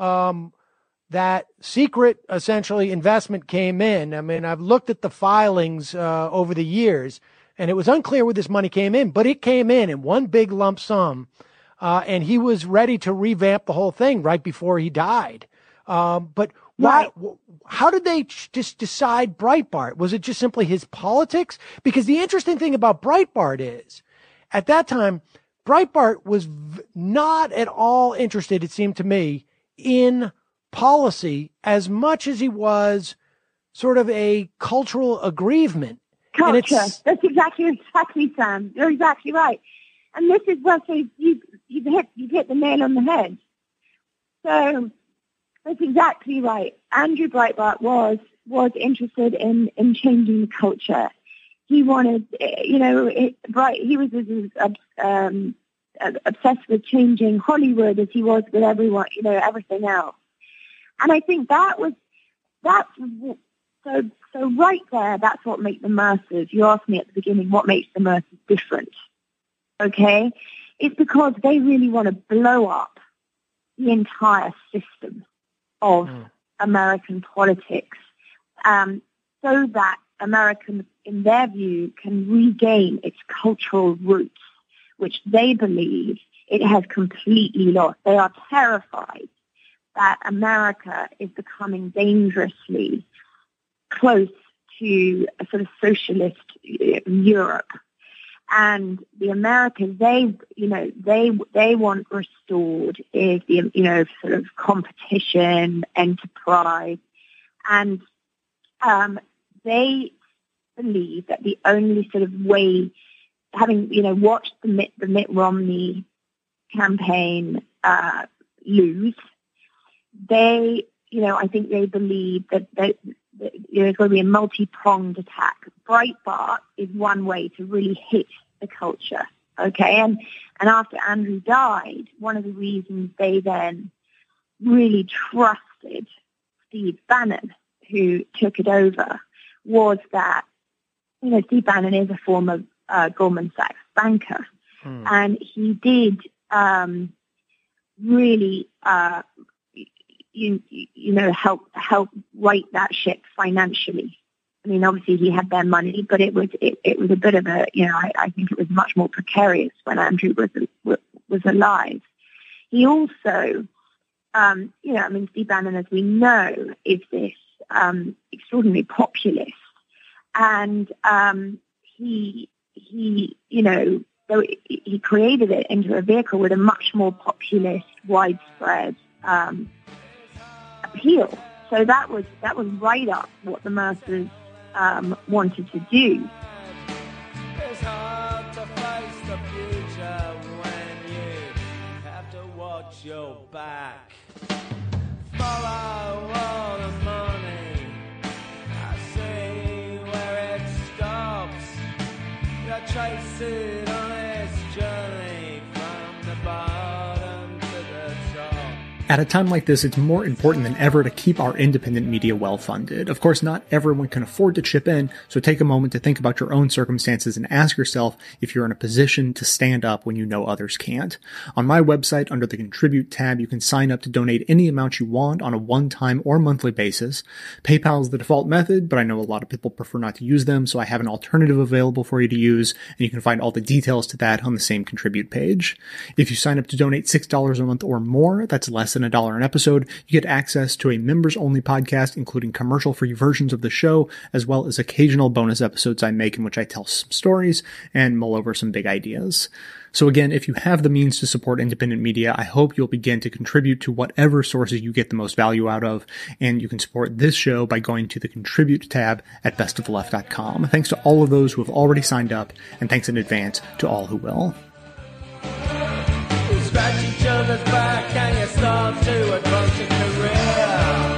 secret, essentially, investment came in. I've looked at the filings over the years, and it was unclear where this money came in, but it came in one big lump sum, and he was ready to revamp the whole thing right before he died. But how did they just decide Breitbart? Was it just simply his politics? Because the interesting thing about Breitbart is, at that time, Breitbart was not at all interested, it seemed to me, in policy as much as he was sort of a cultural aggrievement. Culture. That's exactly, Sam. You're exactly right. And this is where you've hit the nail on the head. So that's exactly right. Andrew Breitbart was interested in changing the culture. He wanted, he was as obsessed with changing Hollywood as he was with everyone, everything else. And I think so right there, that's what makes the Mercers. You asked me at the beginning, what makes the Mercers different? Okay? It's because they really want to blow up the entire system of American politics, so that America, in their view, can regain its cultural roots, which they believe it has completely lost. They are terrified that America is becoming dangerously close to a sort of socialist Europe. And the Americans, they want restored is the, sort of competition, enterprise. And they believe that the only sort of way, having, watched the Mitt Romney campaign lose, I think they believe that there's going to be a multi-pronged attack. Breitbart is one way to really hit the culture, okay? And after Andrew died, one of the reasons they then really trusted Steve Bannon, who took it over, was that, Steve Bannon is a former Goldman Sachs banker, and he did really help right that ship financially. I mean, obviously he had their money, but it was a bit of a, I think it was much more precarious when Andrew was alive. He also, Steve Bannon, as we know, is this extraordinary populist, and he created it into a vehicle with a much more populist, widespread appeal. So that was right up what the Mercers wanted to do. It's hard to face the future when you have to watch your back. Follow all the money, I see where it stops. You trace it on its journey from the bottom to the top. At a time like this, it's more important than ever to keep our independent media well-funded. Of course, not everyone can afford to chip in, so take a moment to think about your own circumstances and ask yourself if you're in a position to stand up when you know others can't. On my website, under the Contribute tab, you can sign up to donate any amount you want on a one-time or monthly basis. PayPal is the default method, but I know a lot of people prefer not to use them, so I have an alternative available for you to use, and you can find all the details to that on the same Contribute page. If you sign up to donate $6 a month or more, that's less than $1 an episode, you get access to a members-only podcast, including commercial-free versions of the show, as well as occasional bonus episodes I make in which I tell some stories and mull over some big ideas. So again, if you have the means to support independent media, I hope you'll begin to contribute to whatever sources you get the most value out of, and you can support this show by going to the Contribute tab at bestoftheleft.com. Thanks to all of those who have already signed up, and thanks in advance to all who will. Scratch each other's back and you start to advance your career.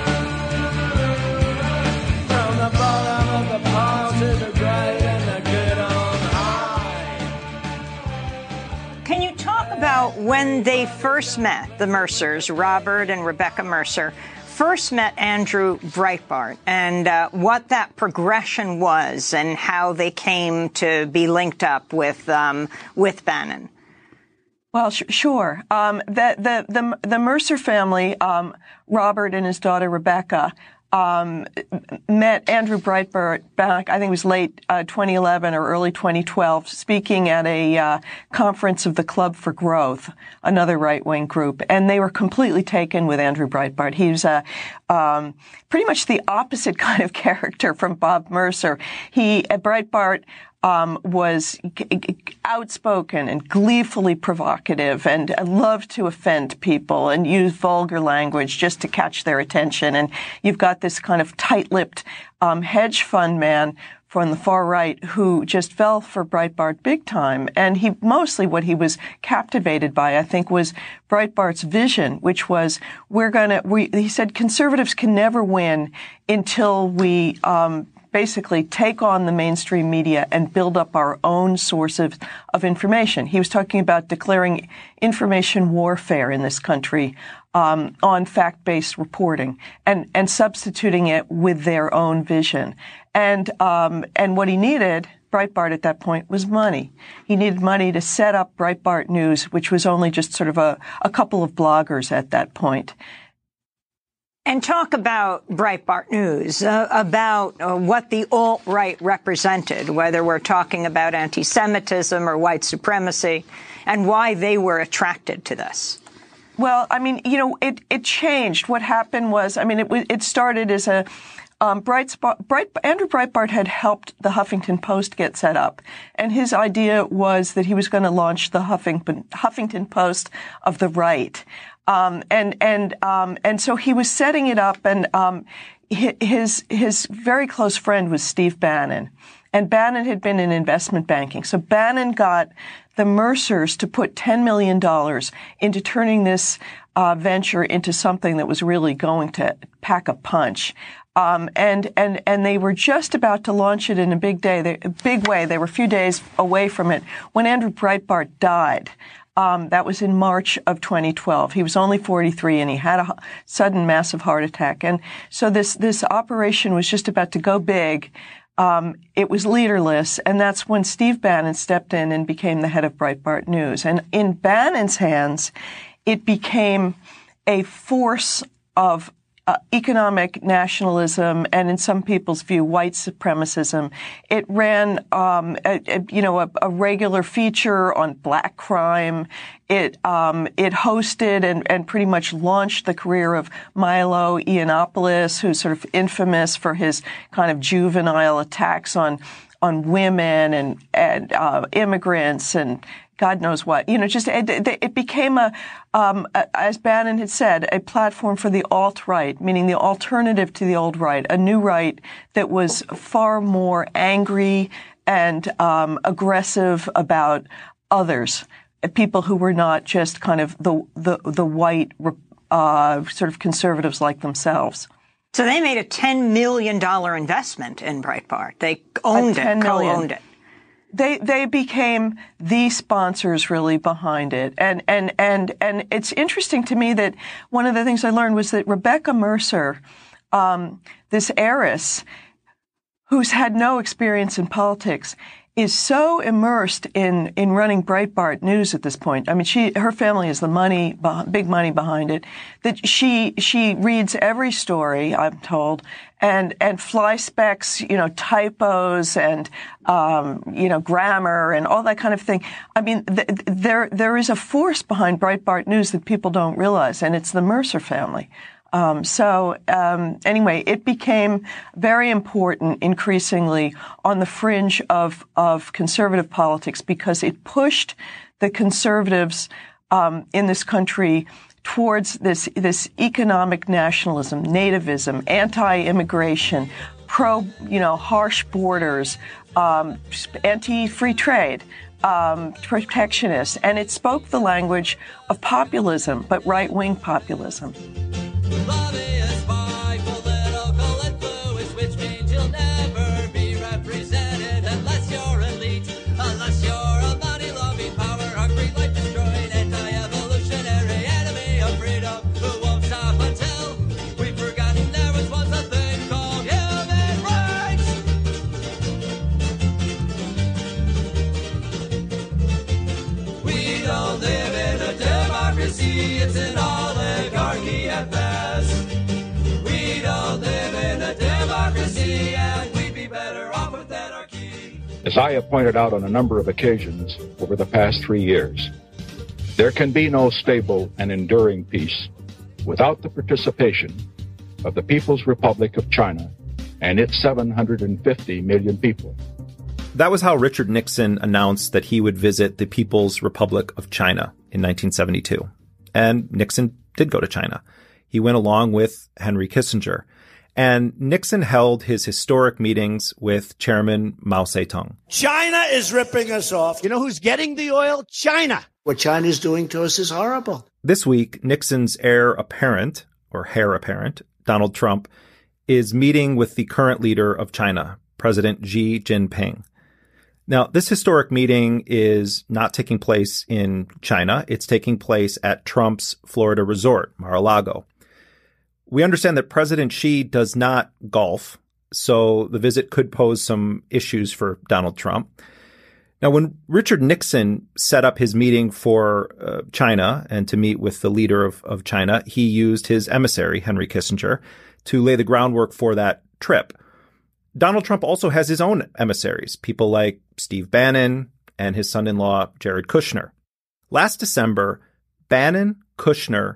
From the bottom of the pile to the great and the good on high. Can you talk about when they first met, the Mercers, Robert and Rebecca Mercer, first met Andrew Breitbart, and what that progression was and how they came to be linked up with Bannon? Well, sure. The Mercer family, Robert and his daughter Rebecca, met Andrew Breitbart back, I think it was late 2011 or early 2012, speaking at a conference of the Club for Growth, another right-wing group, and they were completely taken with Andrew Breitbart. He was pretty much the opposite kind of character from Bob Mercer. Breitbart was outspoken and gleefully provocative and loved to offend people and use vulgar language just to catch their attention. And you've got this kind of tight-lipped hedge fund man from the far right who just fell for Breitbart big time. And what he was captivated by, I think, was Breitbart's vision, which was he said conservatives can never win until we basically take on the mainstream media and build up our own source of information. He was talking about declaring information warfare in this country on fact-based reporting and substituting it with their own vision. And what he needed, Breitbart at that point, was money. He needed money to set up Breitbart News, which was only just sort of a couple of bloggers at that point. And talk about Breitbart News, about what the alt-right represented, whether we're talking about anti-Semitism or white supremacy, and why they were attracted to this. Well, I mean, it changed. What happened was, it started as Andrew Breitbart had helped the Huffington Post get set up, and his idea was that he was going to launch the Huffington Post of the right, and so he was setting it up, and his very close friend was Steve Bannon, and Bannon had been in investment banking, so Bannon got the Mercers to put $10 million into turning this venture into something that was really going to pack a punch. And they were just about to launch it in a big way. They were a few days away from it when Andrew Breitbart died. That was in March of 2012. He was only 43 and he had a sudden massive heart attack. And so this operation was just about to go big. It was leaderless, and that's when Steve Bannon stepped in and became the head of Breitbart News. And in Bannon's hands, it became a force of economic nationalism and, in some people's view, white supremacism. It ran, a regular feature on black crime. It hosted and pretty much launched the career of Milo Yiannopoulos, who's sort of infamous for his kind of juvenile attacks on women and immigrants and God knows what. It became as Bannon had said, a platform for the alt-right, meaning the alternative to the old right, a new right that was far more angry and aggressive about others, people who were not just kind of the white sort of conservatives like themselves. So they made a $10 million investment in Breitbart. They owned it, co-owned it. They became the sponsors really behind it. And it's interesting to me that one of the things I learned was that Rebecca Mercer, this heiress who's had no experience in politics, is so immersed in running Breitbart News at this point. I mean, her family is the money, big money behind it, that she reads every story, I'm told, and flyspecs, typos and, grammar and all that kind of thing. I mean, there is a force behind Breitbart News that people don't realize, and it's the Mercer family. Anyway, it became very important increasingly on the fringe of conservative politics because it pushed the conservatives in this country towards this economic nationalism, nativism, anti-immigration, harsh borders, anti-free trade, protectionist, and it spoke the language of populism, but right-wing populism. Lobbyists buy political influence, which means you'll never be represented unless you're elite, unless you're a money-loving, power-hungry, life-destroying, anti-evolutionary enemy of freedom who won't stop until we've forgotten there was once a thing called human rights. We don't live in a democracy, it's an oligarchy at best. As I have pointed out on a number of occasions over the past 3 years, there can be no stable and enduring peace without the participation of the People's Republic of China and its 750 million people. That was how Richard Nixon announced that he would visit the People's Republic of China in 1972. And Nixon did go to China. He went along with Henry Kissinger. And Nixon held his historic meetings with Chairman Mao Zedong. China is ripping us off. You know who's getting the oil? China. What China is doing to us is horrible. This week, Nixon's heir apparent, Donald Trump, is meeting with the current leader of China, President Xi Jinping. Now, this historic meeting is not taking place in China. It's taking place at Trump's Florida resort, Mar-a-Lago. We understand that President Xi does not golf, so the visit could pose some issues for Donald Trump. Now, when Richard Nixon set up his meeting for China and to meet with the leader of China, he used his emissary, Henry Kissinger, to lay the groundwork for that trip. Donald Trump also has his own emissaries, people like Steve Bannon and his son-in-law, Jared Kushner. Last December, Bannon, Kushner,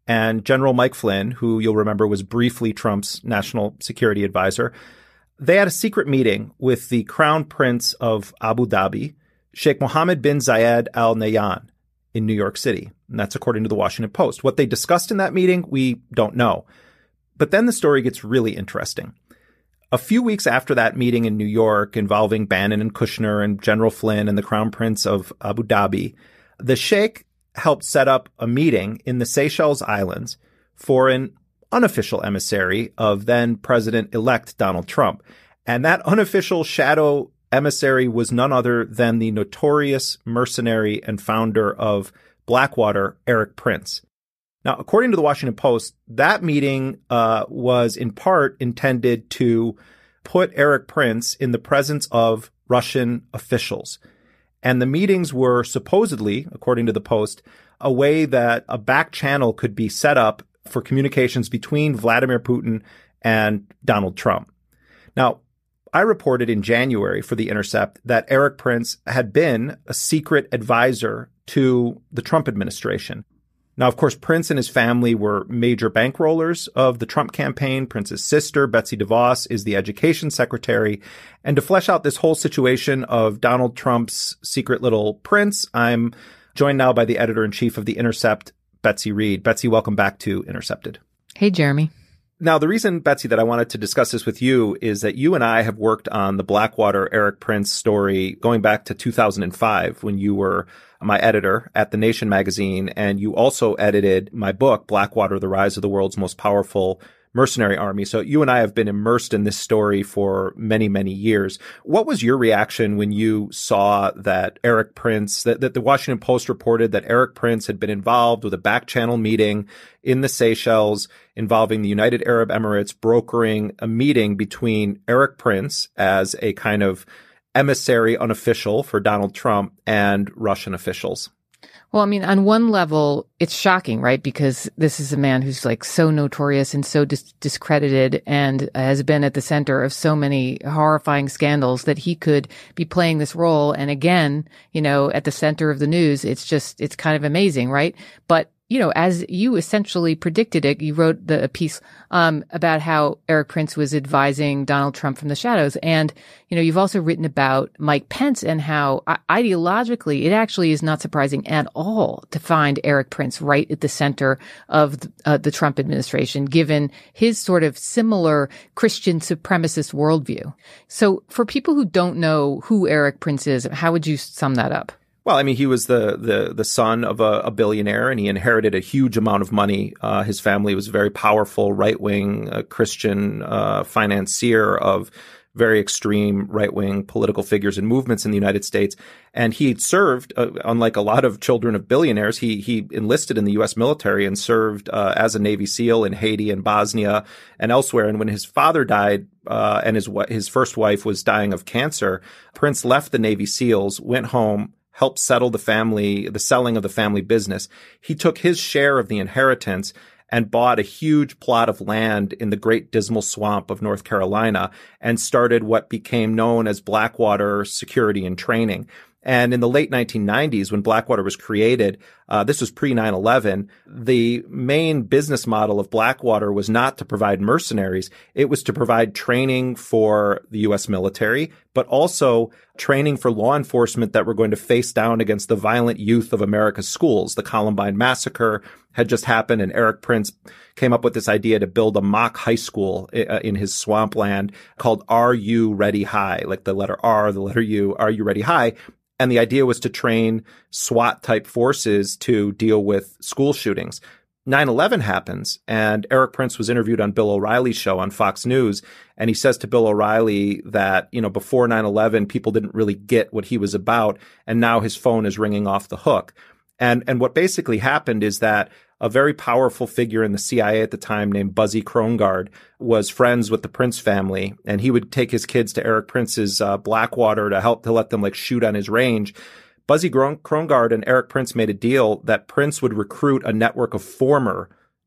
and General Mike Flynn, who you'll remember was briefly Trump's national security advisor, they had a secret meeting with the Crown Prince of Abu Dhabi, Sheikh Mohammed bin Zayed Al Nahyan, in New York City. And that's according to the Washington Post. What they discussed in that meeting, we don't know. But then the story gets really interesting. A few weeks after that meeting in New York involving Bannon and Kushner and General Flynn and the Crown Prince of Abu Dhabi, the Sheikh helped set up a meeting in the Seychelles Islands for an unofficial emissary of then President-elect Donald Trump. And that unofficial shadow emissary was none other than the notorious mercenary and founder of Blackwater, Erik Prince. Now, according to the Washington Post, that meeting was in part intended to put Erik Prince in the presence of Russian officials. And the meetings were supposedly, according to the Post, a way that a back channel could be set up for communications between Vladimir Putin and Donald Trump. Now, I reported in January for The Intercept that Erik Prince had been a secret advisor to the Trump administration. Now, of course, Prince and his family were major bankrollers of the Trump campaign. Prince's sister, Betsy DeVos, is the education secretary. And to flesh out this whole situation of Donald Trump's secret little prince, I'm joined now by the editor-in-chief of The Intercept, Betsy Reed. Betsy, welcome back to Intercepted. Hey, Jeremy. Now, the reason, Betsy, that I wanted to discuss this with you is that you and I have worked on the Blackwater Erik Prince story going back to 2005 when you were my editor at The Nation magazine, and you also edited my book, Blackwater, The Rise of the World's Most Powerful Mercenary Army. So you and I have been immersed in this story for many, many years. What was your reaction when you saw that Erik Prince, that the Washington Post reported that Erik Prince had been involved with a back channel meeting in the Seychelles involving the United Arab Emirates brokering a meeting between Erik Prince as a kind of emissary unofficial for Donald Trump and Russian officials? Well, I mean, on one level, it's shocking, right? Because this is a man who's like so notorious and so discredited and has been at the center of so many horrifying scandals that he could be playing this role. And again, you know, at the center of the news, it's kind of amazing, right? But you know, as you essentially predicted it, you wrote a piece about how Erik Prince was advising Donald Trump from the shadows. And, you know, you've also written about Mike Pence and how ideologically it actually is not surprising at all to find Erik Prince right at the center of the Trump administration, given his sort of similar Christian supremacist worldview. So for people who don't know who Erik Prince is, how would you sum that up? Well, I mean, he was the son of a billionaire, and he inherited a huge amount of money. His family was a very powerful right-wing Christian financier of very extreme right-wing political figures and movements in the United States. And he served, unlike a lot of children of billionaires, he enlisted in the U.S. military and served as a Navy SEAL in Haiti and Bosnia and elsewhere. And when his father died and his first wife was dying of cancer, Prince left the Navy SEALs, went home, helped settle the selling of the family business. He took his share of the inheritance and bought a huge plot of land in the Great Dismal Swamp of North Carolina and started what became known as Blackwater Security and Training. And in the late 1990s, when Blackwater was created, this was pre-9/11, the main business model of Blackwater was not to provide mercenaries. It was to provide training for the U.S. military, but also training for law enforcement that were going to face down against the violent youth of America's schools. The Columbine Massacre had just happened, and Erik Prince came up with this idea to build a mock high school in his swampland called Are You Ready High? Like the letter R, the letter U, Are You Ready High? And the idea was to train SWAT-type forces to deal with school shootings. 9/11 happens, and Erik Prince was interviewed on Bill O'Reilly's show on Fox News, and he says to Bill O'Reilly that, you know, before 9/11, people didn't really get what he was about, and now his phone is ringing off the hook. And what basically happened is that a very powerful figure in the CIA at the time named Buzzy Krongard was friends with the Prince family, and he would take his kids to Erik Prince's Blackwater to let them like shoot on his range. Buzzy Krongard and Erik Prince made a deal that Prince would recruit a network of former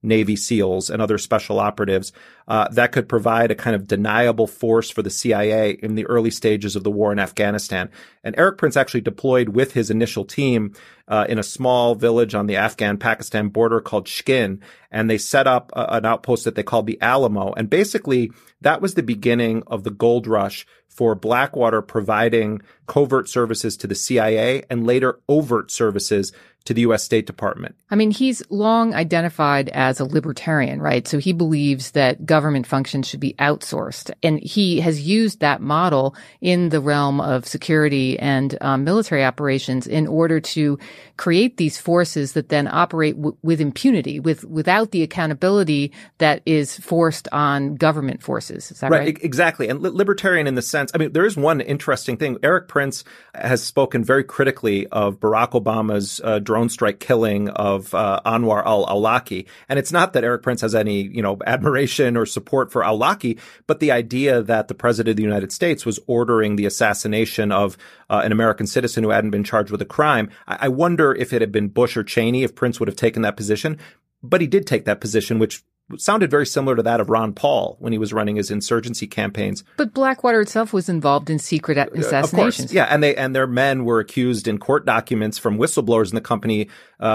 Navy SEALs and other special operatives that could provide a kind of deniable force for the CIA in the early stages of the war in Afghanistan. And Erik Prince actually deployed with his initial team in a small village on the Afghan-Pakistan border called Shkin, and they set up an outpost that they called the Alamo. And basically, that was the beginning of the gold rush for Blackwater providing covert services to the CIA and later overt services to the U.S. State Department. I mean, he's long identified as a libertarian, right? So he believes that government functions should be outsourced. And he has used that model in the realm of security and military operations in order to create these forces that then operate with impunity, without the accountability that is forced on government forces. Is that right? Exactly. And libertarian in the sense, I mean, there is one interesting thing. Erik Prince has spoken very critically of Barack Obama's drone strike killing of Anwar al-Awlaki. And it's not that Erik Prince has any, admiration or support for al-Awlaki, but the idea that the president of the United States was ordering the assassination of an American citizen who hadn't been charged with a crime. I wonder if it had been Bush or Cheney, if Prince would have taken that position. But he did take that position, which sounded very similar to that of Ron Paul when he was running his insurgency campaigns. But Blackwater itself was involved in secret assassinations. Of course, yeah, and their men were accused in court documents from whistleblowers in the company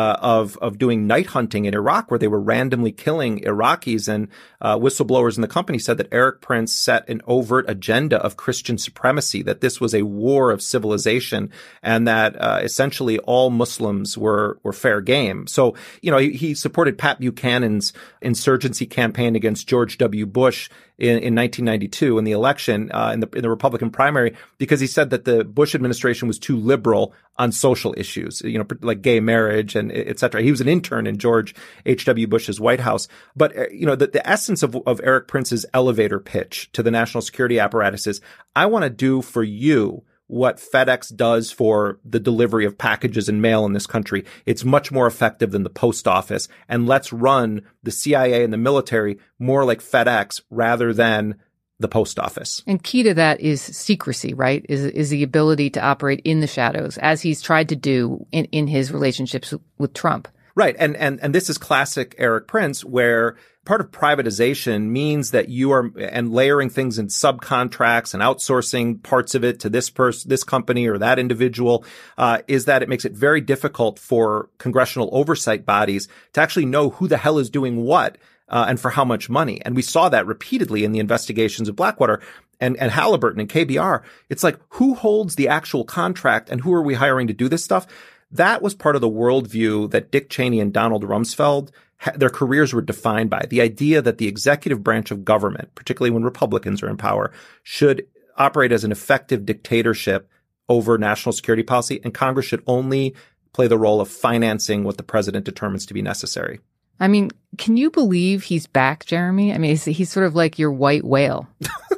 of doing night hunting in Iraq, where they were randomly killing Iraqis. And whistleblowers in the company said that Erik Prince set an overt agenda of Christian supremacy, that this was a war of civilization, and that essentially all Muslims were fair game. So, he supported Pat Buchanan's insurgency campaign against George W. Bush in 1992 in the election in the Republican primary, because he said that the Bush administration was too liberal on social issues, like gay marriage and et cetera. He was an intern in George H.W. Bush's White House. But, the essence of Erik Prince's elevator pitch to the national security apparatus is, I want to do for you what FedEx does for the delivery of packages and mail in this country. It's much more effective than the post office. And let's run the CIA and the military more like FedEx rather than the post office. And key to that is secrecy, right? Is the ability to operate in the shadows, as he's tried to do in his relationships with Trump. Right. And this is classic Erik Prince, where part of privatization means that you are, and layering things in subcontracts and outsourcing parts of it to this person, this company or that individual, is that it makes it very difficult for congressional oversight bodies to actually know who the hell is doing what, and for how much money. And we saw that repeatedly in the investigations of Blackwater and Halliburton and KBR. It's like, who holds the actual contract and who are we hiring to do this stuff? That was part of the worldview that Dick Cheney and Donald Rumsfeld, their careers were defined by. The idea that the executive branch of government, particularly when Republicans are in power, should operate as an effective dictatorship over national security policy, and Congress should only play the role of financing what the president determines to be necessary. I mean, can you believe he's back, Jeremy? I mean, he's sort of like your white whale.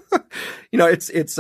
It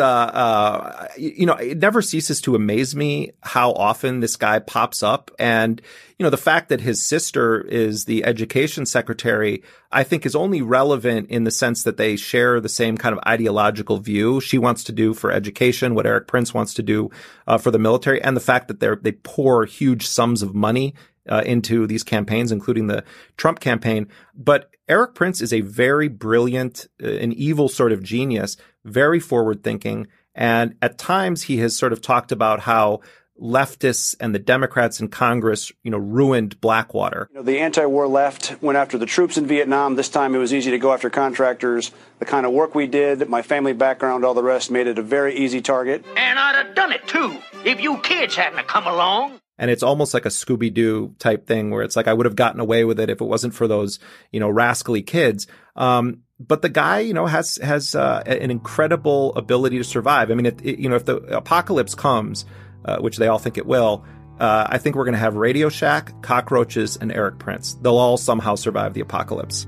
never ceases to amaze me how often this guy pops up. And, the fact that his sister is the education secretary, I think is only relevant in the sense that they share the same kind of ideological view. She wants to do for education what Erik Prince wants to do for the military, and the fact that they pour huge sums of money into these campaigns, including the Trump campaign. But Erik Prince is a very brilliant, an evil sort of genius, very forward-thinking. And at times he has sort of talked about how leftists and the Democrats in Congress, ruined Blackwater. The anti-war left went after the troops in Vietnam. This time it was easy to go after contractors. The kind of work we did, my family background, all the rest, made it a very easy target. And I'd have done it too if you kids hadn't come along. And it's almost like a Scooby-Doo type thing where it's like, I would have gotten away with it if it wasn't for those, rascally kids. But the guy, has an incredible ability to survive. I mean, if the apocalypse comes, which they all think it will, I think we're going to have Radio Shack, cockroaches, and Erik Prince. They'll all somehow survive the apocalypse.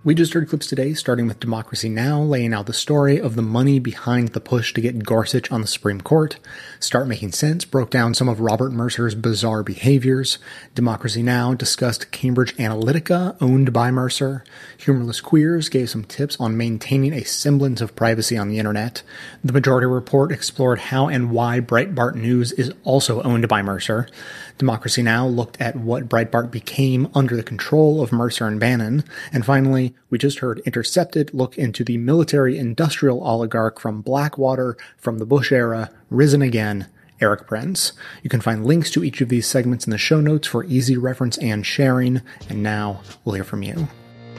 We just heard clips today, starting with Democracy Now!, laying out the story of the money behind the push to get Gorsuch on the Supreme Court. Start Making Sense broke down some of Robert Mercer's bizarre behaviors. Democracy Now! Discussed Cambridge Analytica, owned by Mercer. Humorless Queers gave some tips on maintaining a semblance of privacy on the internet. The Majority Report explored how and why Breitbart News is also owned by Mercer. Democracy Now! Looked at what Breitbart became under the control of Mercer and Bannon. And finally, we just heard Intercepted look into the military-industrial oligarch from Blackwater, from the Bush era, risen again, Erik Prince. You can find links to each of these segments in the show notes for easy reference and sharing. And now, we'll hear from you.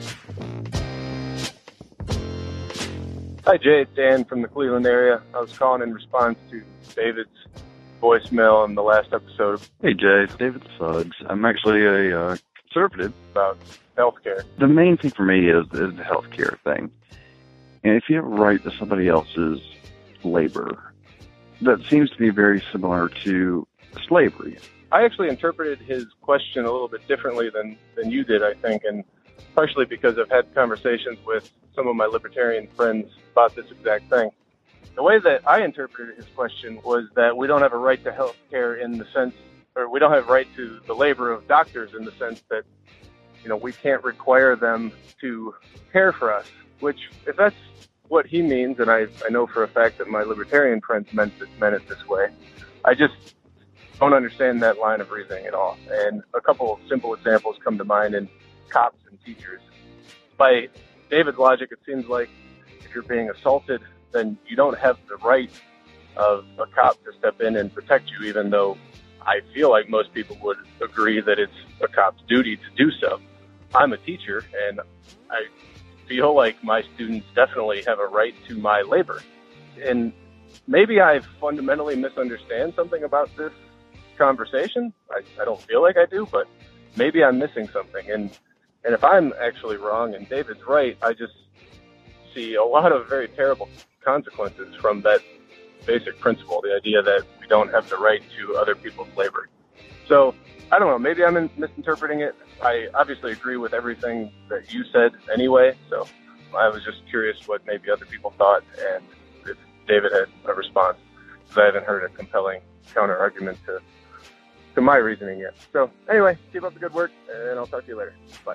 Hi, Jay. It's Dan from the Cleveland area. I was calling in response to David's voicemail in the last episode. Hey, Jay. It's David Suggs. I'm actually a conservative about healthcare. The main thing for me is the healthcare thing. And if you have a right to somebody else's labor, that seems to be very similar to slavery. I actually interpreted his question a little bit differently than you did, I think, and partially because I've had conversations with some of my libertarian friends about this exact thing. The way that I interpreted his question was that we don't have a right to health care in the sense, or we don't have a right to the labor of doctors in the sense that, you know, we can't require them to care for us, which if that's what he means, and I know for a fact that my libertarian friends meant it this way, I just don't understand that line of reasoning at all. And a couple of simple examples come to mind in cops and teachers. By David's logic, it seems like if you're being assaulted, then you don't have the right of a cop to step in and protect you, even though I feel like most people would agree that it's a cop's duty to do so. I'm a teacher, and I feel like my students definitely have a right to my labor. And maybe I fundamentally misunderstand something about this conversation. I don't feel like I do, but maybe I'm missing something. And if I'm actually wrong and David's right, I just see a lot of very terrible consequences from that basic principle, the idea that we don't have the right to other people's labor. So, I don't know, maybe I'm misinterpreting it. I obviously agree with everything that you said anyway, so I was just curious what maybe other people thought and if David had a response, because I haven't heard a compelling counter-argument to my reasoning yet. So, anyway, keep up the good work, and I'll talk to you later. Bye.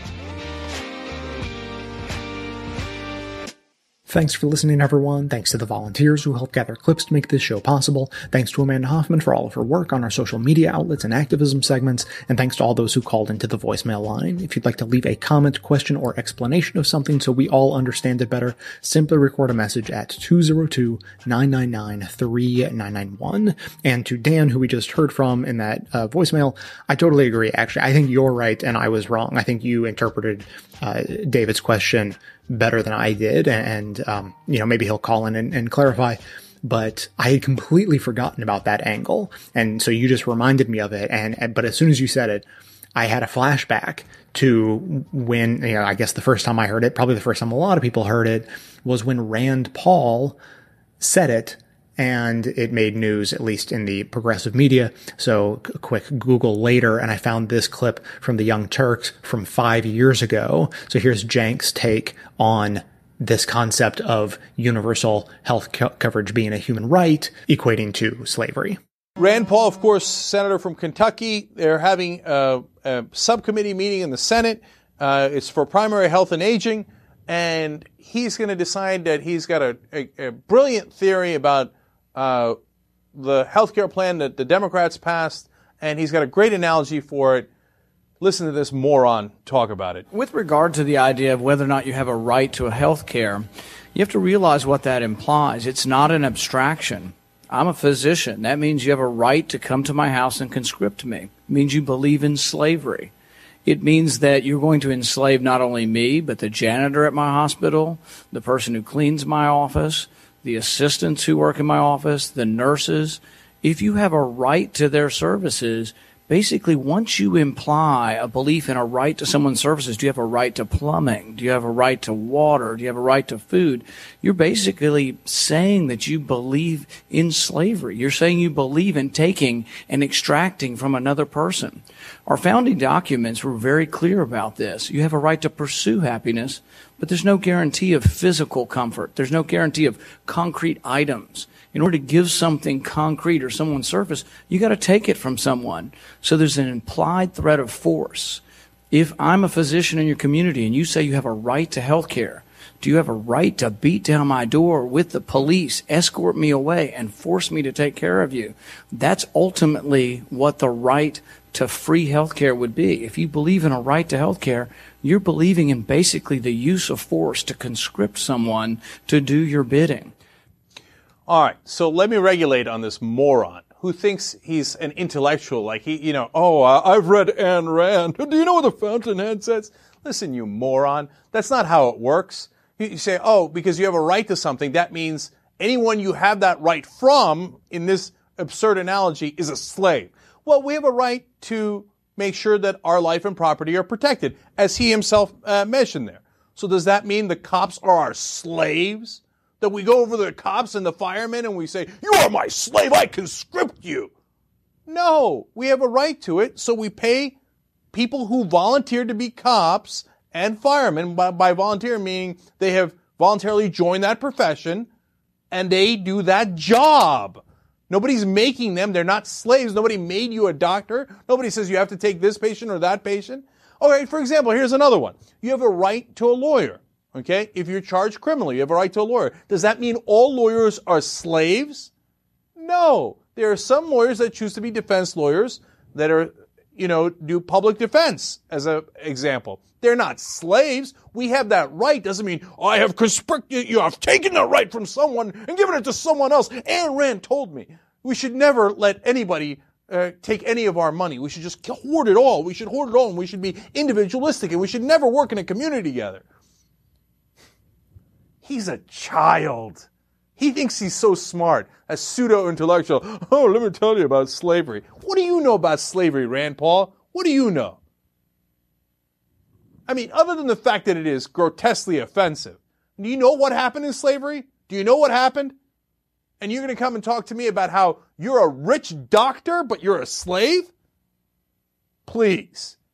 Thanks for listening, everyone. Thanks to the volunteers who helped gather clips to make this show possible. Thanks to Amanda Hoffman for all of her work on our social media outlets and activism segments. And thanks to all those who called into the voicemail line. If you'd like to leave a comment, question, or explanation of something so we all understand it better, simply record a message at 202-999-3991. And to Dan, who we just heard from in that voicemail, I totally agree. Actually, I think you're right and I was wrong. I think you interpreted David's question better than I did. And maybe he'll call in and clarify, but I had completely forgotten about that angle. And so you just reminded me of it. But as soon as you said it, I had a flashback to when, I guess the first time I heard it, probably the first time a lot of people heard it, was when Rand Paul said it. And it made news, at least in the progressive media. So a quick Google later, and I found this clip from the Young Turks from 5 years ago. So here's Cenk's take on this concept of universal health coverage being a human right, equating to slavery. Rand Paul, of course, senator from Kentucky. They're having a subcommittee meeting in the Senate. It's for primary health and aging. And he's going to decide that he's got a brilliant theory about the healthcare plan that the Democrats passed, and he's got a great analogy for it. Listen to this moron talk about it. With regard to the idea of whether or not you have a right to a health care, you have to realize what that implies. It's not an abstraction. I'm a physician. That means you have a right to come to my house and conscript me. It means you believe in slavery. It means that you're going to enslave not only me, but the janitor at my hospital, the person who cleans my office, the assistants who work in my office, the nurses. If you have a right to their services, basically once you imply a belief in a right to someone's services, do you have a right to plumbing? Do you have a right to water? Do you have a right to food? You're basically saying that you believe in slavery. You're saying you believe in taking and extracting from another person. Our founding documents were very clear about this. You have a right to pursue happiness, but there's no guarantee of physical comfort. There's no guarantee of concrete items. In order to give something concrete or someone's surface, you got to take it from someone. So there's an implied threat of force. If I'm a physician in your community and you say you have a right to health care, do you have a right to beat down my door with the police, escort me away, and force me to take care of you? That's ultimately what the right to free health care would be. If you believe in a right to health care, you're believing in basically the use of force to conscript someone to do your bidding. All right, so let me regulate on this moron who thinks he's an intellectual, like I've read Ayn Rand. Do you know what the Fountainhead says? Listen, you moron, that's not how it works. You say, because you have a right to something, that means anyone you have that right from, in this absurd analogy, is a slave. Well, we have a right to make sure that our life and property are protected, as he himself mentioned there. So does that mean the cops are our slaves? That we go over to the cops and the firemen and we say, you are my slave, I conscript you. No, we have a right to it, so we pay people who volunteer to be cops and firemen. By volunteer meaning they have voluntarily joined that profession and they do that job. Nobody's making them. They're not slaves. Nobody made you a doctor. Nobody says you have to take this patient or that patient. Okay, for example, here's another one. You have a right to a lawyer. Okay, if you're charged criminally, you have a right to a lawyer. Does that mean all lawyers are slaves? No. There are some lawyers that choose to be defense lawyers that are, do public defense, as an example. They're not slaves. We have that right. Doesn't mean, I have I've taken the right from someone and given it to someone else. Ayn Rand told me we should never let anybody take any of our money. We should just hoard it all. We should hoard it all, and we should be individualistic, and we should never work in a community together. He's a child. He thinks he's so smart, a pseudo-intellectual. Oh, let me tell you about slavery. What do you know about slavery, Rand Paul? What do you know? I mean, other than the fact that it is grotesquely offensive, do you know what happened in slavery? Do you know what happened? And you're going to come and talk to me about how you're a rich doctor, but you're a slave? Please.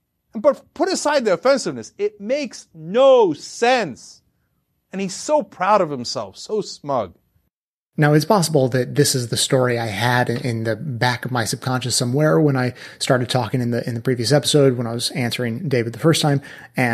But put aside the offensiveness. It makes no sense. And he's so proud of himself, so smug. Now, it's possible that this is the story I had in the back of my subconscious somewhere when I started talking in the previous episode, when I was answering David the first time,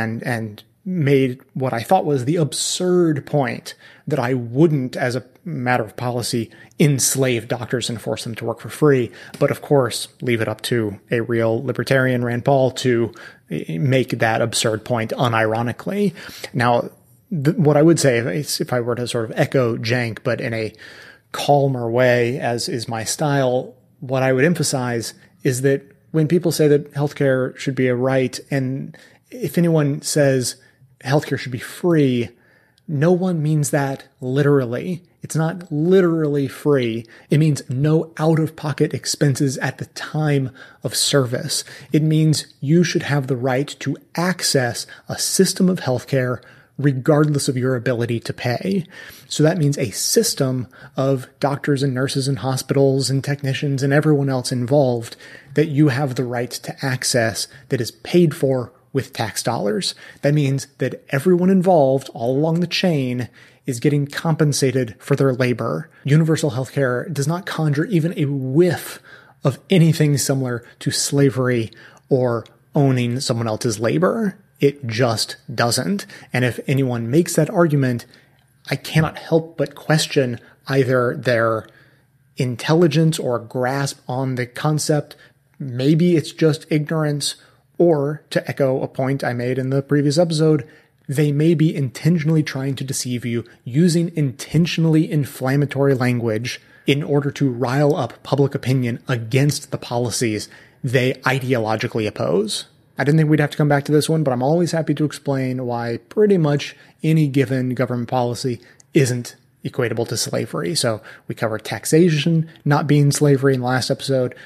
and made what I thought was the absurd point that I wouldn't, as a matter of policy, enslave doctors and force them to work for free, but of course leave it up to a real libertarian, Rand Paul, to make that absurd point unironically. Now, what I would say, if I were to sort of echo Cenk, but in a calmer way, as is my style, what I would emphasize is that when people say that healthcare should be a right, and if anyone says healthcare should be free, no one means that literally. It's not literally free. It means no out-of-pocket expenses at the time of service. It means you should have the right to access a system of healthcare regardless of your ability to pay. So that means a system of doctors and nurses and hospitals and technicians and everyone else involved that you have the right to access that is paid for with tax dollars. That means that everyone involved all along the chain is getting compensated for their labor. Universal healthcare does not conjure even a whiff of anything similar to slavery or owning someone else's labor. It just doesn't. And if anyone makes that argument, I cannot help but question either their intelligence or grasp on the concept. Maybe it's just ignorance, or, to echo a point I made in the previous episode, they may be intentionally trying to deceive you using intentionally inflammatory language in order to rile up public opinion against the policies they ideologically oppose. I didn't think we'd have to come back to this one, but I'm always happy to explain why pretty much any given government policy isn't equatable to slavery. So we covered taxation not being slavery in the last episode.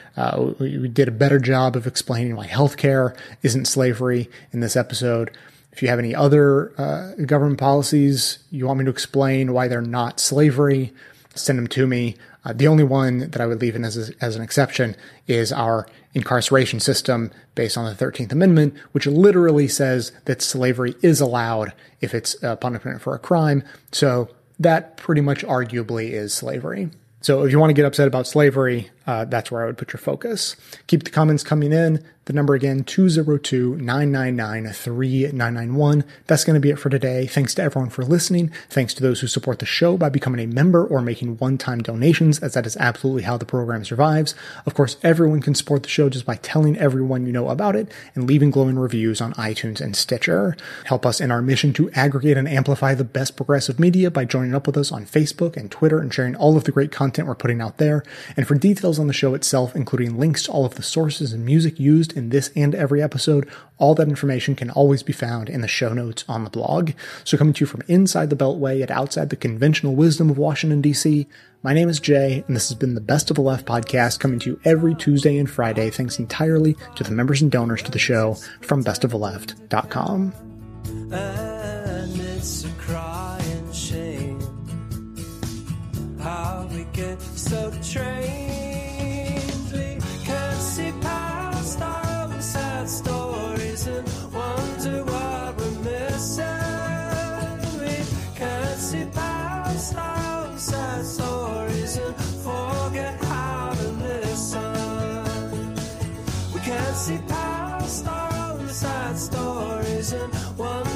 We did a better job of explaining why healthcare isn't slavery in this episode. If you have any other government policies you want me to explain why they're not slavery, send them to me. The only one that I would leave in as an exception is our incarceration system based on the 13th Amendment, which literally says that slavery is allowed if it's punishment for a crime. So that pretty much arguably is slavery. So if you want to get upset about slavery, that's where I would put your focus. Keep the comments coming in. The number again, 202-999-3991. That's going to be it for today. Thanks to everyone for listening. Thanks to those who support the show by becoming a member or making one-time donations, as that is absolutely how the program survives. Of course, everyone can support the show just by telling everyone you know about it and leaving glowing reviews on iTunes and Stitcher. Help us in our mission to aggregate and amplify the best progressive media by joining up with us on Facebook and Twitter and sharing all of the great content we're putting out there. And for details on the show itself, including links to all of the sources and music used in this and every episode, all that information can always be found in the show notes on the blog. So coming to you from inside the Beltway and outside the conventional wisdom of Washington, D.C., my name is Jay, and this has been the Best of the Left podcast, coming to you every Tuesday and Friday, thanks entirely to the members and donors to the show from bestoftheleft.com. And it's a crying shame how we get so trained. We can't see past our own sad stories and wonder what we're missing. We can't see past our own sad stories and forget how to listen. We can't see past our own sad stories and wonder